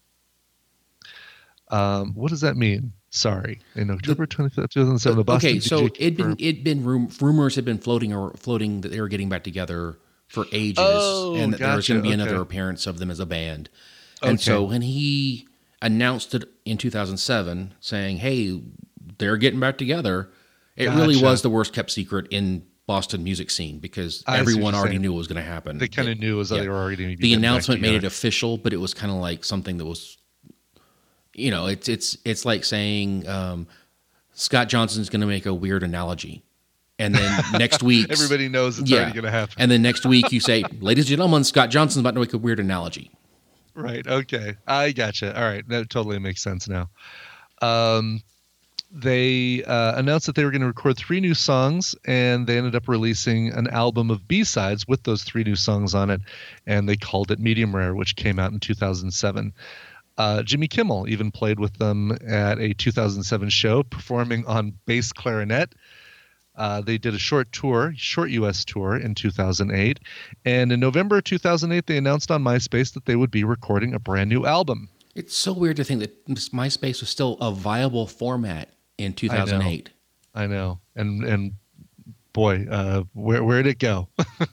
Um, what does that mean? Sorry, in October twenty-fifth, two thousand seven, the Boston okay, D J so it'd been confirmed- it'd been rum- rumors had been floating or floating that they were getting back together for ages, Oh, and that there was going to be gotcha, another okay. appearance of them as a band. And Okay. so when he announced it in two thousand seven, saying, "Hey, they're getting back together," it really Gotcha. was the worst kept secret in Boston music scene because I see what everyone you're already saying. knew what was going to happen. They kind of It- knew as though yeah. they were already going to be The getting back announcement made it together. official, but it was kind of like something that was, you know, it's it's it's like saying um, Scott Johnson's going to make a weird analogy, and then next week Everybody knows it's yeah, already going to happen. and then next week you say, "Ladies and gentlemen, Scott Johnson's about to make a weird analogy." Right. Okay. I gotcha. All right. That totally makes sense now. Um, they uh, announced that they were going to record three new songs, and they ended up releasing an album of B-sides with those three new songs on it, and they called it Medium Rare, which came out in two thousand seven. Uh, Jimmy Kimmel even played with them at a two thousand seven show, performing on bass clarinet. Uh, they did a short tour, short U S tour in two thousand eight. And in November two thousand eight, they announced on MySpace that they would be recording a brand new album. It's so weird to think that MySpace was still a viable format in two thousand eight. I know. And, and boy, uh, where, where'd it go?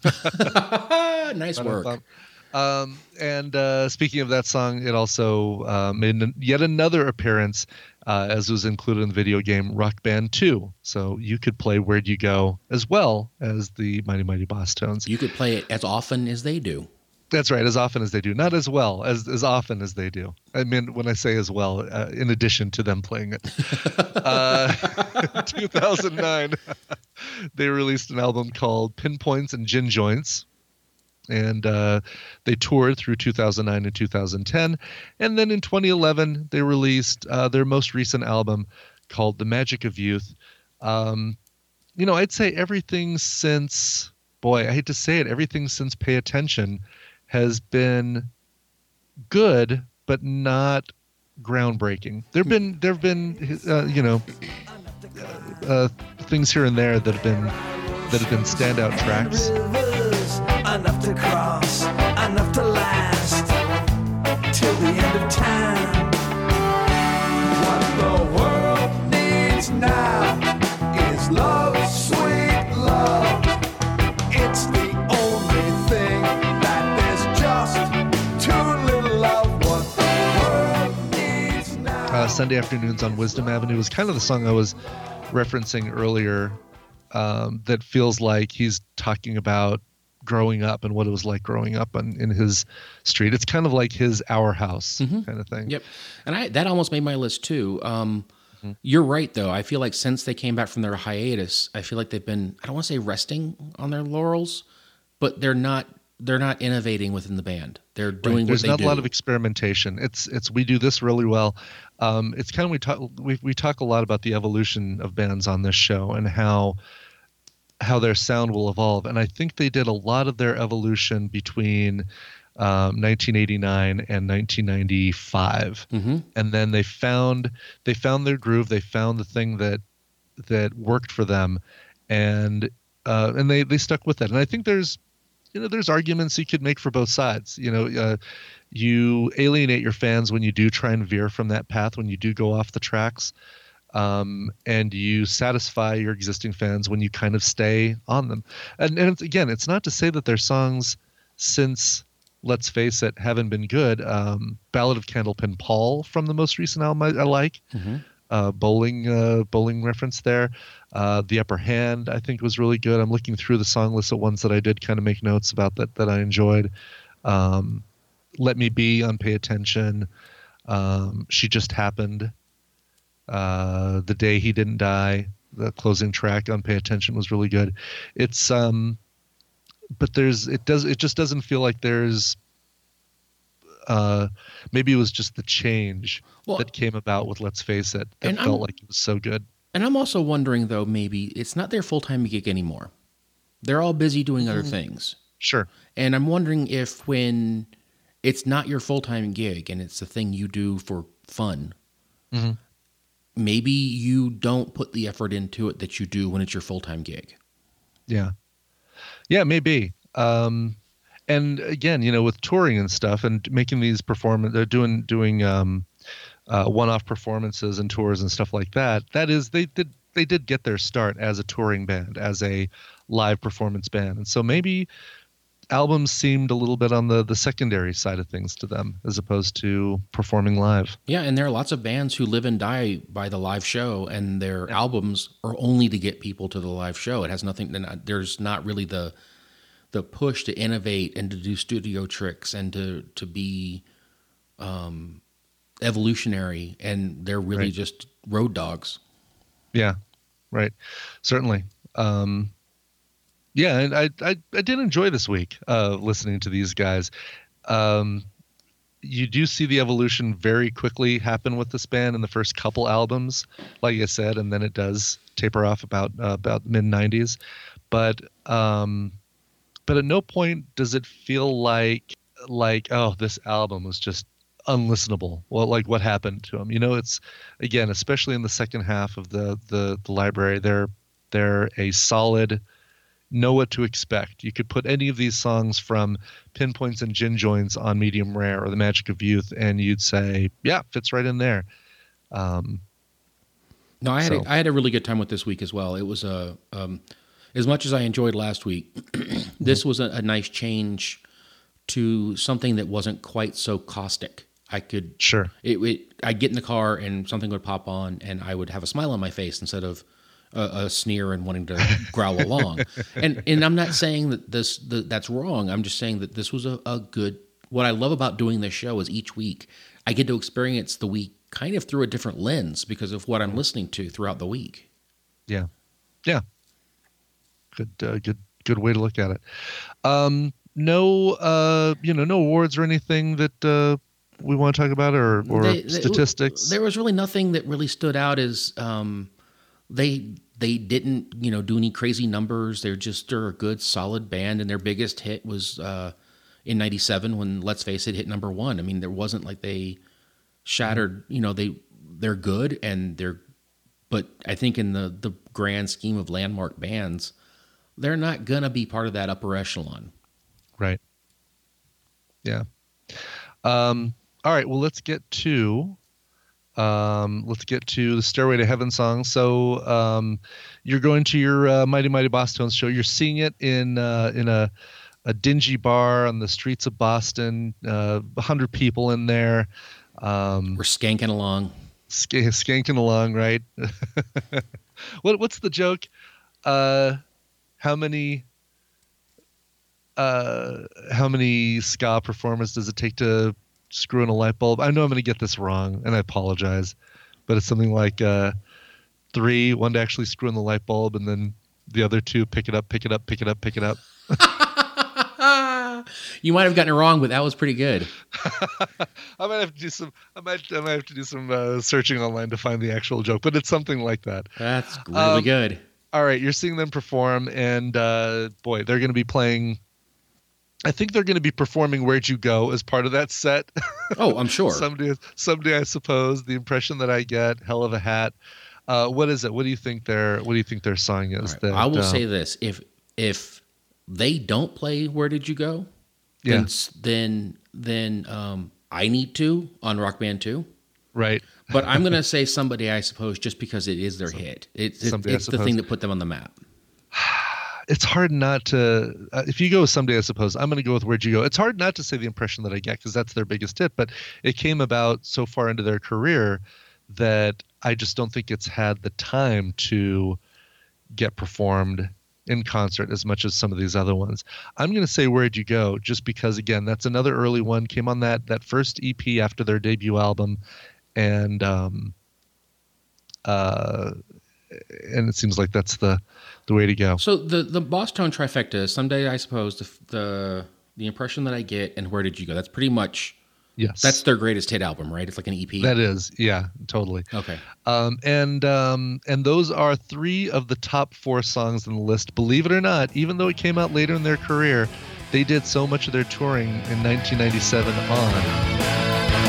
Nice work. Um, and uh, speaking of that song, it also uh, made an- yet another appearance, uh, as was included in the video game Rock Band two. So you could play Where'd You Go as well as the Mighty Mighty Boss Tones. You could play it as often as they do. That's right, as often as they do. Not as well, as as often as they do. I mean, when I say as well, uh, in addition to them playing it. uh, two thousand nine, they released an album called Pinpoints and Gin Joints. And uh, they toured through two thousand nine and two thousand ten. And then in twenty eleven, they released uh, their most recent album called The Magic of Youth. Um, you know, I'd say everything since, boy, I hate to say it, everything since Pay Attention has been good, but not groundbreaking. There've been, there've been, uh, you know, uh, uh, things here and there that have been, that have been standout tracks. Rivers, enough to cross, enough to last till the end of time. What the world needs now is love, sweet love. It's the only thing that there's just too little of. What the world needs now. Uh, Sunday Afternoons on Wisdom Avenue was kind of the song I was referencing earlier. Um, that feels like he's talking about growing up and what it was like growing up on, in his street. It's kind of like his Our House kind of thing. Yep. And I that almost made my list too. Um, You're right, though. I feel like since they came back from their hiatus, I feel like they've been, I don't want to say resting on their laurels, but they're not they're not innovating within the band. They're doing Right. There's what they not do. a lot of experimentation. It's it's we do this really well. Um, it's kind of we talk we we talk a lot about the evolution of bands on this show and how how their sound will evolve. And I think they did a lot of their evolution between um, nineteen eighty-nine and nineteen ninety-five, Mhm. and then they found they found their groove. They found the thing that that worked for them, and uh, and they they stuck with it. And I think there's you know there's arguments you could make for both sides. You know, uh, you alienate your fans when you do try and veer from that path, when you do go off the tracks. Um, and you satisfy your existing fans when you kind of stay on them. And, and it's, again, it's not to say that their songs since let's face it, haven't been good. Um, Ballad of Candlepin Paul from the most recent album I, I like. Mm-hmm. Uh, bowling uh, bowling reference there. Uh, the Upper Hand I think was really good. I'm looking through the song list of ones that I did kind of make notes about that that I enjoyed. Um, Let Me Be on Pay Attention. Um, She Just Happened. Uh, The Day He Didn't Die. The closing track on Pay Attention was really good. It's um, but there's it does it just doesn't feel like there's. Uh, maybe it was just the change well, that came about with Let's Face It that and felt I'm, like it was so good. And I'm also wondering, though, maybe it's not their full-time gig anymore. They're all busy doing other mm. things. Sure. And I'm wondering if when it's not your full-time gig and it's the thing you do for fun, mm-hmm. maybe you don't put the effort into it that you do when it's your full-time gig. Yeah. Yeah, maybe. Um, And again, you know, with touring and stuff and making these performance, they're doing doing um, uh, one-off performances and tours and stuff like that. That is, they did they did get their start as a touring band, as a live performance band, and so maybe albums seemed a little bit on the the secondary side of things to them as opposed to performing live. Yeah, and there are lots of bands who live and die by the live show, and their yeah. albums are only to get people to the live show. It has nothing. There's not really the the push to innovate and to do studio tricks and to, to be um, evolutionary, and they're really right. just road dogs. Yeah, right. Certainly. Um, yeah, and I, I, I did enjoy this week uh, listening to these guys. Um, you do see the evolution very quickly happen with this band in the first couple albums, like I said, and then it does taper off about uh, about mid nineties. But um, But at no point does it feel like, like, oh, this album was just unlistenable. Well, like what happened to them? You know, it's, again, especially in the second half of the, the, the library, they're, they're a solid, know what to expect. You could put any of these songs from Pinpoints and Gin Joints on Medium Rare or The Magic of Youth, and you'd say, yeah, fits right in there. Um, no, I had, so. a, I had a really good time with this week as well. It was a, um, as much as I enjoyed last week, this was a, a nice change to something that wasn't quite so caustic. I could sure. It, it, I'd get in the car and something would pop on, and I would have a smile on my face instead of a, a sneer and wanting to growl along. And and I'm not saying that this the, that's wrong. I'm just saying that this was a, a good. What I love about doing this show is each week I get to experience the week kind of through a different lens because of what I'm listening to throughout the week. Yeah, yeah. Good, uh, good, good way to look at it. Um, no, uh, you know, no awards or anything that uh, we want to talk about, or, or they, they, statistics. There was really nothing that really stood out as um, they they didn't, you know, do any crazy numbers. They're just they're a good, solid band, and their biggest hit was uh, in ninety-seven when Let's Face It hit number one. I mean, there wasn't like they shattered. You know, they they're good and they're, but I think in the the grand scheme of landmark bands, they're not going to be part of that upper echelon. Right. Yeah. Um, all right. Well, let's get to, um, let's get to the Stairway to Heaven song. So, um, you're going to your, uh, Mighty Mighty Bosstones show. You're seeing it in, uh, in a, a dingy bar on the streets of Boston, uh, a hundred people in there. Um, we're skanking along, sk- skanking along. Right. what, what's the joke? Uh, How many uh, how many ska performers does it take to screw in a light bulb? I know I'm going to get this wrong, and I apologize, but it's something like uh, three, one to actually screw in the light bulb, and then the other two pick it up, pick it up, pick it up, pick it up. You might have gotten it wrong, but that was pretty good. I might have to do some. I might. I might have to do some uh, searching online to find the actual joke, but it's something like that. That's really um, good. All right, you're seeing them perform, and uh, boy, they're going to be playing. I think they're going to be performing "Where'd You Go" as part of that set. Oh, I'm sure. someday, someday, I suppose. The impression that I get, hell of a hat. Uh, what is it? What do you think their What do you think their song is? Right. That, I will uh, say this: if if they don't play "Where Did You Go," yeah. then then then um, I need to on Rock Band two. Right. But I'm going to say "Somebody," I suppose, just because it is their hit. It, it, it's the thing that put them on the map. it's hard not to, uh, if you go with Someday, I suppose, I'm going to go with Where'd You Go. It's hard not to say The Impression That I Get because that's their biggest hit, but it came about so far into their career that I just don't think it's had the time to get performed in concert as much as some of these other ones. I'm going to say Where'd You Go just because, again, that's another early one, came on that that first E P after their debut album, and um, uh, and it seems like that's the the way to go. So the the Boss Tone trifecta, Someday, I suppose, the the the Impression That I Get, and Where Did You Go? That's pretty much, yes, that's their greatest hit album, right? It's like an E P. That is, yeah, totally. Okay. Um, and um, and those are three of the top four songs on the list. Believe it or not, even though it came out later in their career, they did so much of their touring in nineteen ninety-seven on.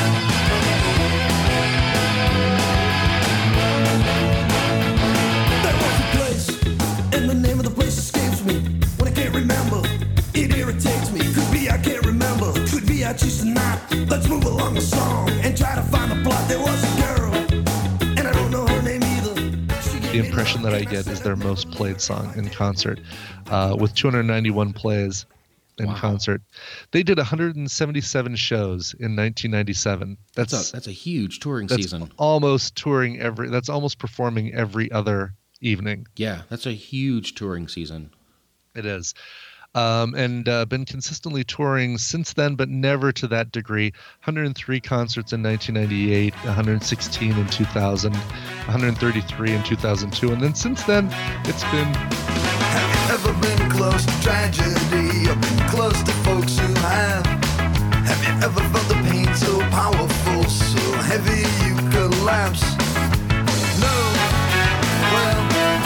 I choose to not. Let's move along the song and try to find the plot. There was a girl, and I don't know her name either. The Impression That I Get is their most played song in concert, uh, with two hundred ninety-one plays in Wow. concert. They did one hundred seventy-seven shows in nineteen ninety-seven. That's That's a, that's a huge touring that's season. almost touring every. That's almost performing every other evening. Yeah, that's a huge touring season. It is. Um, and uh, been consistently touring since then, but never to that degree. one hundred three concerts in nineteen ninety-eight, one hundred sixteen in two thousand, one hundred thirty-three in two thousand two, and then since then, it's been... Have you ever been close to tragedy or been close to folks who have? Have you ever felt the pain so powerful, so heavy you collapse? No. Well...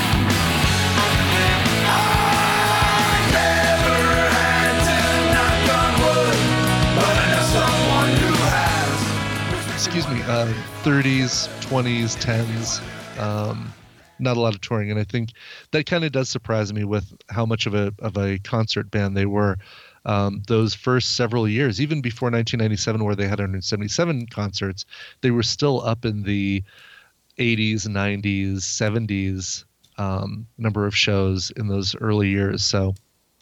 excuse me, uh, thirties, twenties, tens, um, not a lot of touring. And I think that kind of does surprise me with how much of a of a concert band they were. Um, those first several years, even before nineteen ninety-seven, where they had one hundred seventy-seven concerts, they were still up in the eighties, nineties, seventies um, number of shows in those early years. So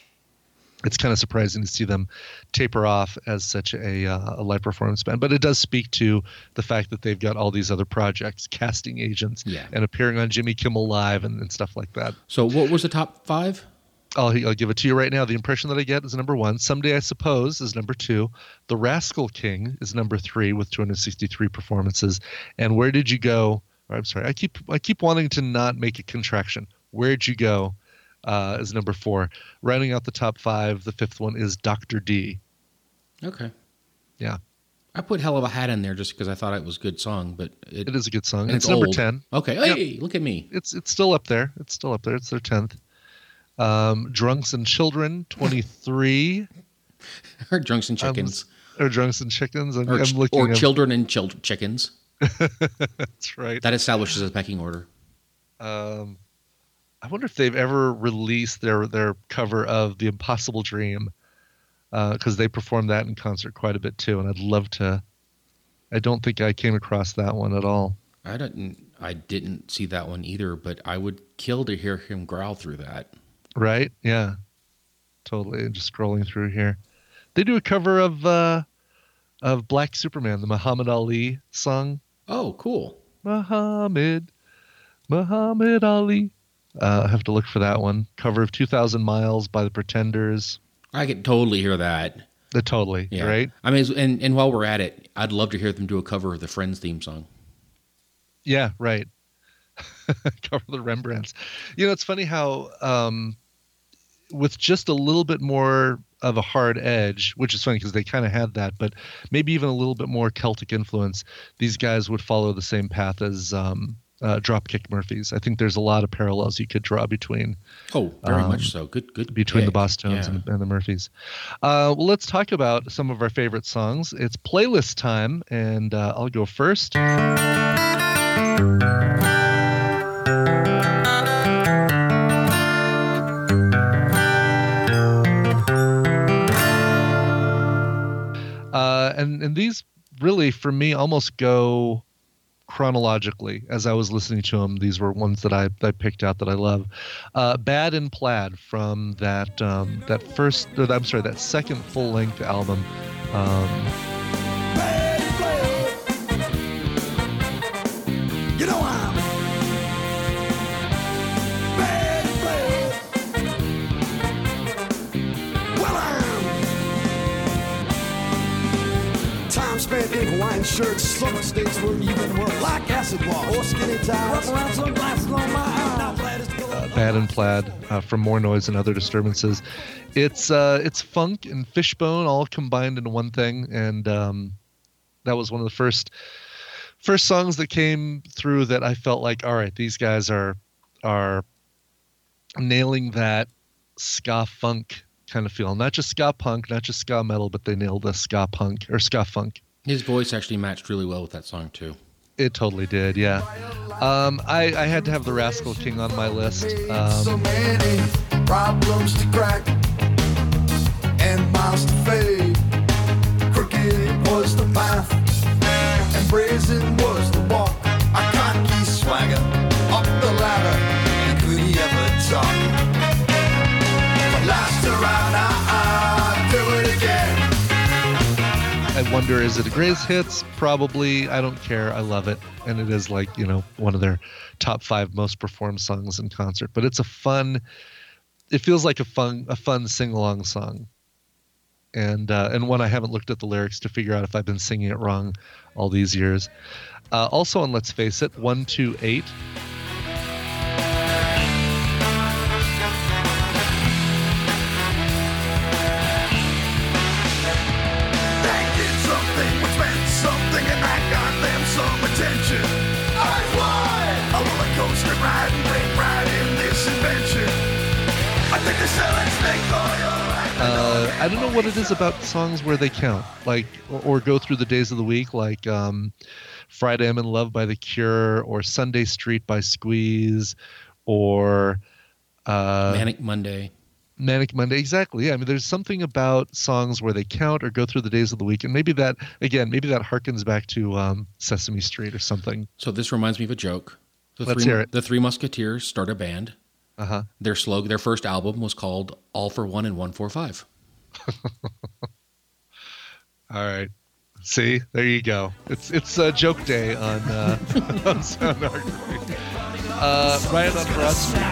it's kind of surprising to see them taper off as such a, uh, a live performance band. But it does speak to the fact that they've got all these other projects, casting agents, Yeah. and appearing on Jimmy Kimmel Live and, and stuff like that. So what was the top five? I'll, I'll give it to you right now. The Impression That I Get is number one. Someday, I Suppose is number two. The Rascal King is number three with two hundred sixty-three performances. And Where Did You Go? Or, I'm sorry, I keep I keep wanting to not make a contraction. Where'd You Go? Uh, is number four. Rounding out the top five, the fifth one is Doctor D. Okay. Yeah. I put Hell of a Hat in there just because I thought it was a good song, but it, It is a good song. and It's, it's number old. ten. Okay. Yep. Hey, look at me. It's it's still up there. It's still up there. It's their tenth. Um, Drunks and Children, twenty-three. Or Drunks and Chickens. Or Drunks and Chickens. I'm, or I'm ch- looking or at- Children and chil- Chickens. That's right. That establishes a pecking order. Um, I wonder if they've ever released their their cover of The Impossible Dream, because they performed that in concert quite a bit too, and I'd love to. I don't think I came across that one at all. I didn't. I didn't see that one either, but I would kill to hear him growl through that. Right? Yeah, totally. Just scrolling through here, they do a cover of uh, of Black Superman, the Muhammad Ali song. Oh, cool. Muhammad, Muhammad Ali. Uh, I have to look for that one. Cover of two thousand Miles by the Pretenders. I could totally hear that. The totally, Yeah. right? I mean, and, and while we're at it, I'd love to hear them do a cover of the Friends theme song. Yeah, right. Cover the Rembrandts. You know, it's funny how um, with just a little bit more of a hard edge, which is funny because they kind of had that, but maybe even a little bit more Celtic influence, these guys would follow the same path as um, uh, Dropkick Murphys. I think there's a lot of parallels you could draw between Oh, very Um, much so. Good, good. between the pick. Boss Tones Yeah. and, and the Murphys. Uh, well, let's talk about some of our favorite songs. It's playlist time, and uh, I'll go first. Uh, and and these really, for me, almost go chronologically as I was listening to them. These were ones that I, I picked out that I love. Uh, Bad in Plaid from that um, that first, I'm sorry, that second full length album. Um, You know I'm bad blood. Well, I'm time spent in Hawaiian shirts, summer states were even worse, like acid wash or skinny ties. Wrap around sunglasses on my eye. Now glad it's uh, Bad in Plaid uh, from More Noise and Other Disturbances. It's uh, it's funk and Fishbone all combined into one thing, and um, that was one of the first. First songs that came through that I felt like, all right, these guys are are nailing that ska funk kind of feel. Not just ska punk, not just ska metal, but they nailed the ska punk or ska funk. His voice actually matched really well with that song too. It totally did, yeah. Um, I, I had to have the Rascal King on my list. Um, so many problems to crack and miles to fade. Crooked was the path. And brazen was the walk. A cocky swagger up the ladder. And could he ever talk? But last around, I, I do it again. I wonder, is it a greatest hits? Probably. I don't care. I love it. And it is like, you know, one of their top five most performed songs in concert. But it's a fun, it feels like a fun, a fun sing-along song. And uh, and one I haven't looked at the lyrics to figure out if I've been singing it wrong all these years. Uh, also on Let's Face It, one two eight. They did something which meant something, and I got them some attention. Eyes wide, a roller coaster ride and bring pride in this invention. I think they're selling snake oil. Uh, I don't know what it is about songs where they count, like, or, or go through the days of the week, like um, Friday I'm in Love by The Cure, or Sunday Street by Squeeze, or uh, Manic Monday. Manic Monday, exactly. Yeah, I mean, there's something about songs where they count or go through the days of the week, and maybe that, again, maybe that harkens back to um, Sesame Street or something. So this reminds me of a joke. The Let's three, hear it. The Three Musketeers start a band. Uh-huh. Their slogan, their first album was called All for One and One for Five. All right. See, there you go. It's it's a joke day on uh, on Sound Archery. Uh, Riot on Broad Street.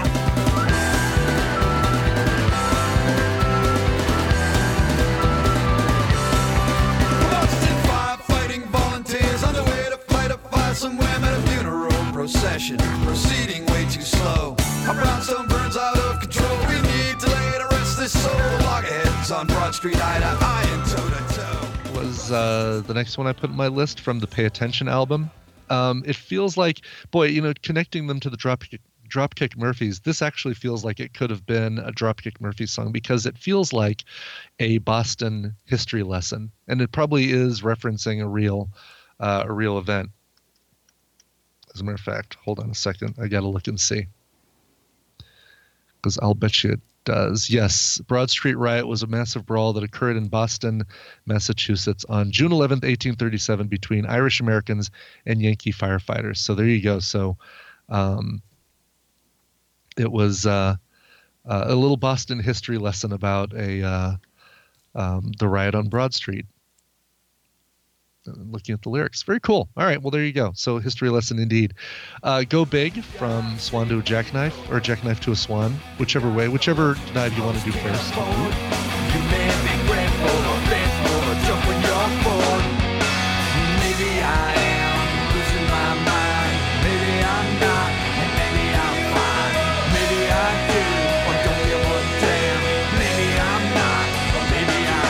Boston five fighting volunteers on their way to fight a fire somewhere at a funeral procession, proceeding way too slow. Our brownstone burns out of control. We need to lay to rest this soul. Loggerheads on Broad Street, eye to eye and toe to toe. Was uh, the next one I put on my list from the Pay Attention album. Um, it feels like, boy, you know, connecting them to the Dropkick, Dropkick Murphys, this actually feels like it could have been a Dropkick Murphys song because it feels like a Boston history lesson, and it probably is referencing a real, uh, a real event. As a matter of fact, hold on a second, I got to look and see. Because I'll bet you it does. Yes, Broad Street Riot was a massive brawl that occurred in Boston, Massachusetts on June eleventh, eighteen thirty-seven between Irish Americans and Yankee firefighters. So there you go. So um, it was uh, uh, a little Boston history lesson about a uh, um, the riot on Broad Street. Looking at the lyrics. Very cool. All right. Well, there you go. So history lesson indeed. Uh, Go Big from Swan to a Jackknife or Jackknife to a Swan, whichever way, whichever dive you want to do first. You may be grateful or thankful or jump when you're bored. Maybe I am losing my mind. Maybe I'm not. And maybe I'm fine. Maybe I do or don't give a damn. Maybe I'm not. Or maybe I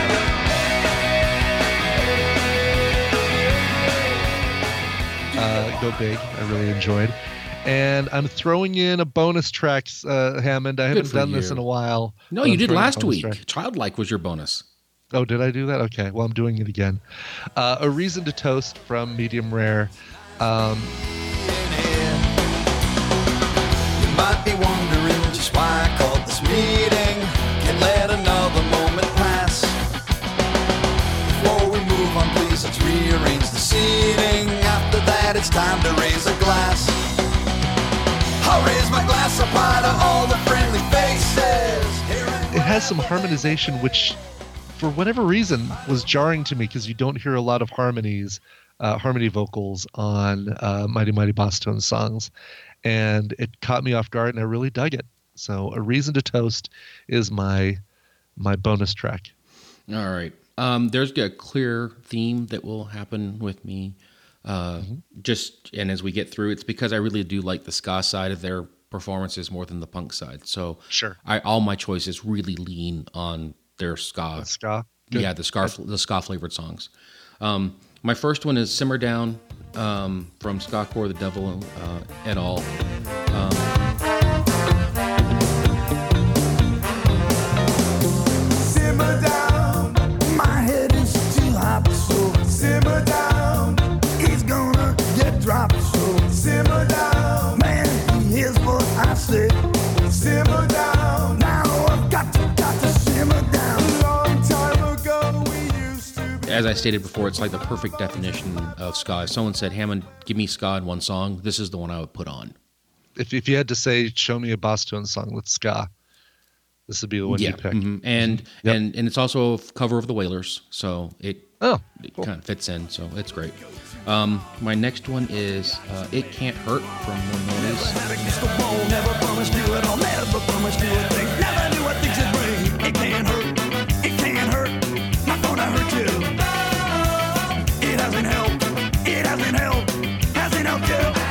am. Uh, Go Big. I really enjoyed. And I'm throwing in a bonus track, uh, Hammond. I haven't for done this you. in a while. No, but you I'm did throwing a last bonus week. track. Childlike was your bonus. Oh, did I do that? Okay. Well, I'm doing it again. Uh, a Reason to Toast from Medium Rare. Um, You might be wondering just why I called this meeting. Can't let another moment pass. Before we move on, please let's rearrange the seating. After that, it's it's time to raise a glass. I'll raise my glass up high to all the friendly faces. Here and It has some harmonization, which, for whatever reason, was jarring to me because you don't hear a lot of harmonies, uh, harmony vocals on uh, Mighty Mighty Boss Tones songs, and it caught me off guard, and I really dug it. So, A Reason to Toast is my my bonus track. All right. Um, there's a clear theme that will happen with me. Uh, mm-hmm. Just and as we get through, it's because I really do like the ska side of their performances more than the punk side. So, sure, I all my choices really lean on their ska. The ska, Good. yeah, the ska, the ska flavored songs. Um, my first one is "Simmer Down" um, from Ska Core, The Devil uh, et al. Um, simmer down, my head is too hot, so simmer down. He's gonna get dropped, so simmer down. Man, he hears what I say. Simmer down. Now I've got to, got to simmer down. Long time ago we used to be. As I stated before, it's like the perfect definition of ska. If someone said, "Hammond, give me ska in one song," this is the one I would put on. If if you had to say, "Show me a Boss Tones song with ska," this would be the one yeah. you pick. Mm-hmm. And Yep. and and it's also a cover of the Wailers, so it Oh, it cool. kind of fits in. So it's great. Um, my next one is uh, "It Can't Hurt" from Mormones. Had against the wall, never promised you it all, never promised you a thing, never knew what things would bring. It can't hurt, it can't hurt, not gonna hurt you. It hasn't helped, it hasn't helped, hasn't helped you.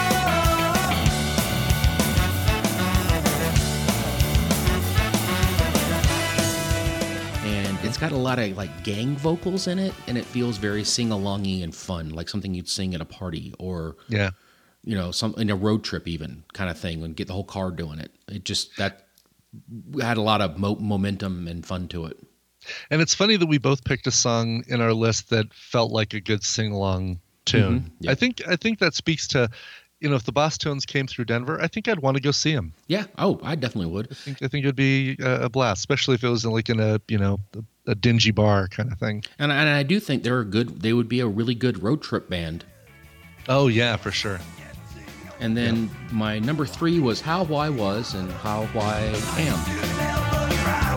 It's got a lot of like gang vocals in it, and it feels very sing-alongy and fun, like something you'd sing at a party or Yeah. you know, some in a road trip even kind of thing, and get the whole car doing it. It just that had a lot of mo- momentum and fun to it. And it's funny that we both picked a song in our list that felt like a good sing-along tune. Mhm, yeah. I think I think that speaks to, you know, if the Boss Tones came through Denver, I think I'd want to go see them. Yeah. Oh, I definitely would. I think I think it'd be a, a blast, especially if it was in like in a, you know, a, a dingy bar kind of thing. And, and I do think they're a good. They would be a really good road trip band. Oh yeah, for sure. And then my number three was "How Why Was" and "How Why Am."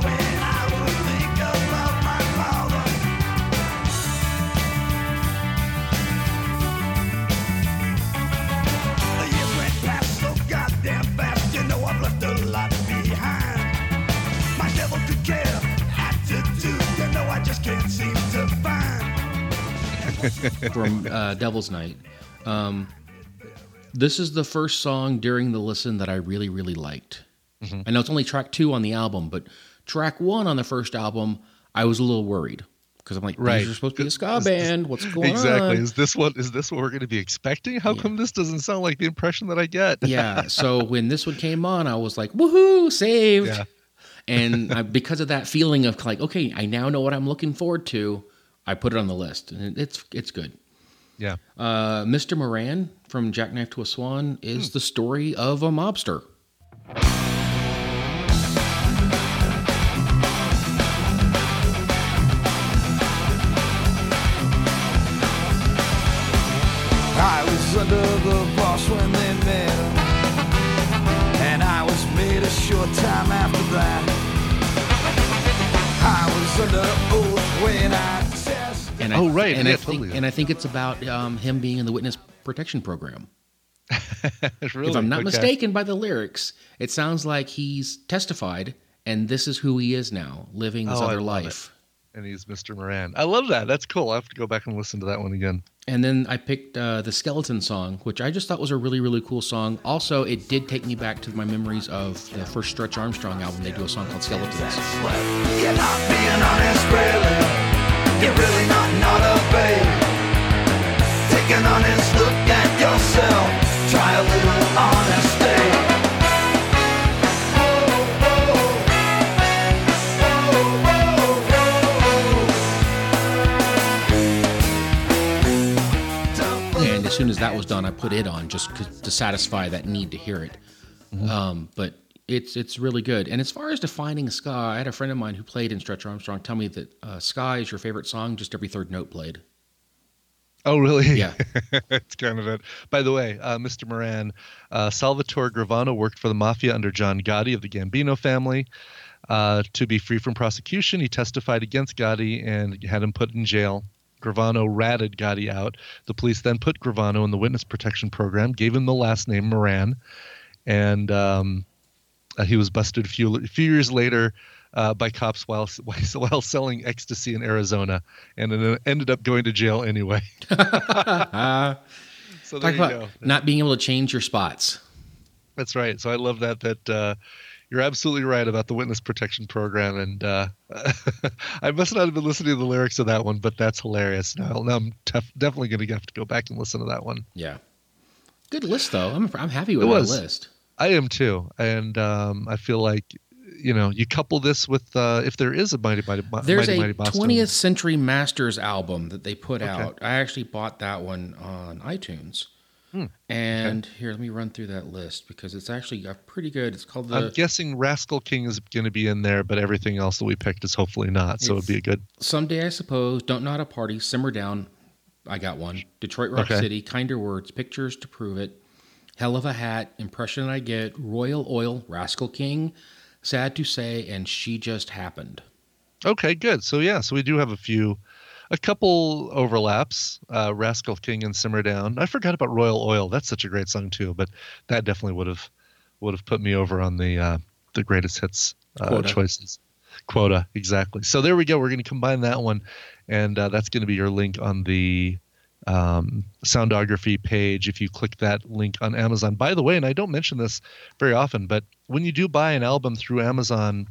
From uh, Devil's Night. Um, this is the first song during the listen that I really, really liked. Mm-hmm. I know it's only track two on the album, but track one on the first album, I was a little worried because I'm like, right. these are supposed to be a ska band. What's going exactly. on? Exactly. Is this what is this what we're going to be expecting? How Yeah. come this doesn't sound like the impression that I get? Yeah. So when this one came on, I was like, woohoo, saved. Yeah. And I, because of that feeling of like, okay, I now know what I'm looking forward to, I put it on the list, and it's it's good. Yeah. Uh, Mister Moran from Jackknife to a Swan is Hmm. the story of a mobster. I was under the boss when they met him, and I was made a short time after that. I was under oath when I tested. And Oh, I, right. And Yeah, I think totally. and I think it's about um, him being in the witness protection program. really? If I'm not Okay. mistaken by the lyrics, it sounds like he's testified, and this is who he is now, living this Oh, I other love life. And he's Mister Moran. I love that. That's cool. I have to go back and listen to that one again. And then I picked uh, the Skeleton song, which I just thought was a really, really cool song. Also, it did take me back to my memories of the first Stretch Armstrong album. They do a song called Skeletons. You're not being honest, really. You're really not not a babe. Take an honest look at yourself. Try a little honesty. And as soon as that was done, I put it on just 'cause- to satisfy that need to hear it. Mm-hmm. Um, but it's it's really good. And as far as defining ska, I had a friend of mine who played in Stretch Armstrong tell me that uh, ska is your favorite song, just every third note played. Oh, really? Yeah. It's kind of it. By the way, uh, Mister Moran, uh, Salvatore Gravano worked for the mafia under John Gotti of the Gambino family. Uh, to be free from prosecution, he testified against Gotti and had him put in jail. Gravano ratted Gotti out. The police then put Gravano in the witness protection program, gave him the last name Moran, and um, uh, he was busted a few, a few years later uh, by cops while while selling ecstasy in Arizona, and it ended up going to jail anyway. So there Talk you about go. not being able to change your spots. That's right. So I love that. That uh, you're absolutely right about the witness protection program, and uh, I must not have been listening to the lyrics of that one, but that's hilarious. Now, now I'm tef- definitely going to have to go back and listen to that one. Yeah. Good list, though. I'm I'm happy with It that was. list. I am too, and um, I feel like you know you couple this with uh, if there is a mighty mighty There's mighty, a mighty Boston. twentieth Century Masters album that they put Okay. out. I actually bought that one on iTunes. Hmm. And here, let me run through that list because it's actually uh, pretty good. It's called the. I'm guessing Rascal King is going to be in there, but everything else that we picked is hopefully not. So it'd be a good. Someday, I suppose. Don't Know How to Party. Simmer Down. I got one. Detroit Rock Okay. City. Kinder Words. Pictures to Prove It. Hell of a Hat. Impression I Get. Royal Oil. Rascal King. Sad to Say. And She Just Happened. Okay, good. So yeah, so we do have a few, a couple overlaps. Uh, Rascal King and Simmer Down. I forgot about Royal Oil. That's such a great song too. But that definitely would have would have put me over on the uh, the greatest hits uh, Quota. choices. Quota, exactly. So there we go. We're going to combine that one, and uh, that's going to be your link on the um, Soundography page. If you click that link on Amazon. By the way, and I don't mention this very often, but when you do buy an album through Amazon,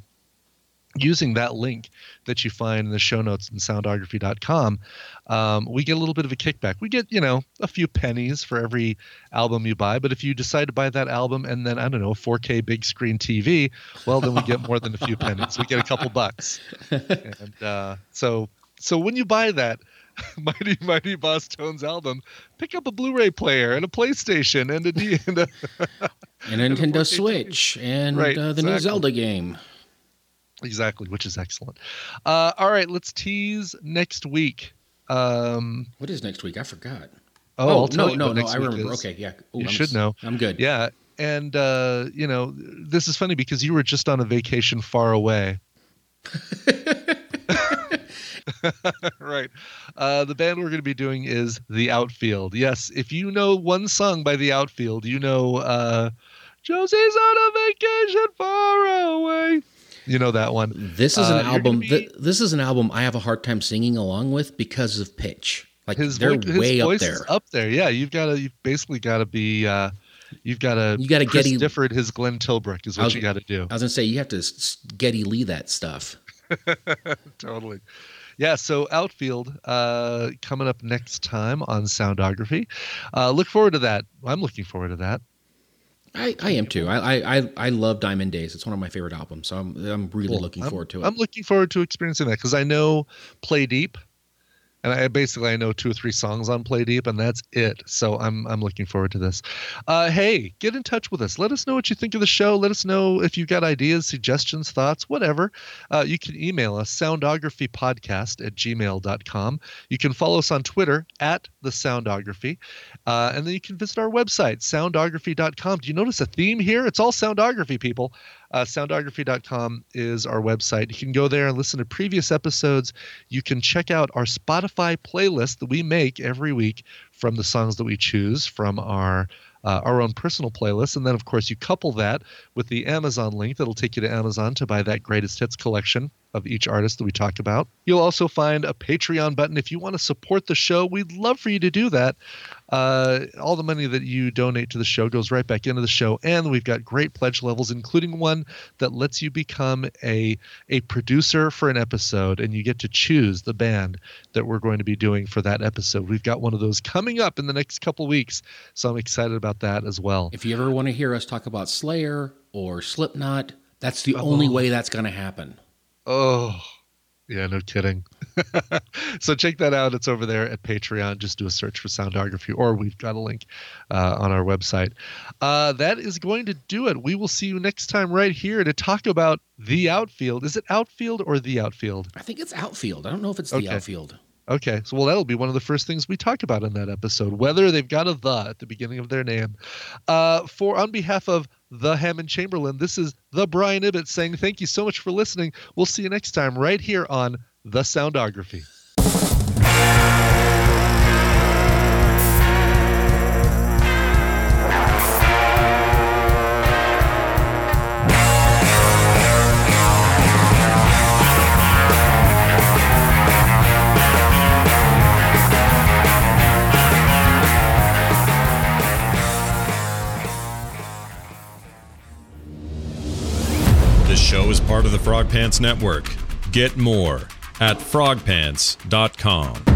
using that link that you find in the show notes in soundography dot com, um, we get a little bit of a kickback. We get, you know, a few pennies for every album you buy. But if you decide to buy that album and then, I don't know, a four K big screen T V, well, then we get more than a few pennies. We get a couple bucks. And uh, so so when you buy that Mighty Mighty Boss Tones album, pick up a Blu-ray player and a PlayStation and a, D- and a And a Nintendo Switch. And Right, uh, the new exactly. Zelda game. Exactly, which is excellent. Uh, all right, let's tease next week. Um, What is next week? I forgot. oh, I'll tell no, you no, what no. next I week remember. is. Okay, yeah. Ooh, You I'm should s- know. I'm good. Yeah, and uh, you know, this is funny because you were just on a vacation far away. Right. Uh, the band we're going to be doing is The Outfield. Yes, if you know one song by The Outfield, you know uh, Josie's on a vacation far away. You know that one. This is an Uh, you're album. gonna be- th- this is an album I have a hard time singing along with because of pitch. Like His, they're vo- his way up voice there. is up there. Yeah, you've got to. You've basically got to be. Uh, you've got to. You gotta Chris Getty- Difford his Glenn Tilbrook is I what was- you got to do. I was gonna say you have to s- Getty Lee that stuff. Totally. Yeah, so Outfield uh, coming up next time on Soundography. Uh, look forward to that. I'm looking forward to that. I, I am too. I, I I I love Diamond Days. It's one of my favorite albums. So I'm I'm really Cool. looking I'm- forward to it. I'm looking forward to experiencing that because I know Play Deep, and I basically I know two or three songs on Play Deep, and that's it. So I'm I'm looking forward to this. Uh, hey, get in touch with us. Let us know what you think of the show. Let us know if you've got ideas, suggestions, thoughts, whatever. Uh, you can email us soundographypodcast at gmail dot com. You can follow us on Twitter at the Soundography, uh, and then you can visit our website soundography dot com. Do you notice a theme here? It's all soundography, people. Uh, soundography dot com is our website. You can go there and listen to previous episodes. You can check out our Spotify playlist that we make every week from the songs that we choose from our uh, our own personal playlist. And then, of course, you couple that with the Amazon link that'll take you to Amazon to buy that greatest hits collection of each artist that we talk about. You'll also find a Patreon button if you want to support the show. We'd love for you to do that. Uh, all the money that you donate to the show goes right back into the show, and we've got great pledge levels, including one that lets you become a a producer for an episode, and you get to choose the band that we're going to be doing for that episode. We've got one of those coming up in the next couple weeks, so I'm excited about that as well. If you ever want to hear us talk about Slayer or Slipknot, that's the only way that's going to happen. Oh, yeah, no kidding. So check that out. It's over there at Patreon. Just do a search for Soundography, or we've got a link uh, on our website. Uh, that is going to do it. We will see you next time right here to talk about The Outfield. Is it Outfield or The Outfield? I think it's Outfield. I don't know if it's the Okay. Outfield. Okay, so well, that'll be one of the first things we talk about in that episode, whether they've got a the at the beginning of their name. Uh, for on behalf of the Hammond Chamberlain, this is the Brian Ibbett saying thank you so much for listening. We'll see you next time right here on The Soundography. This show is part of the Frog Pants Network. Get more at frog pants dot com.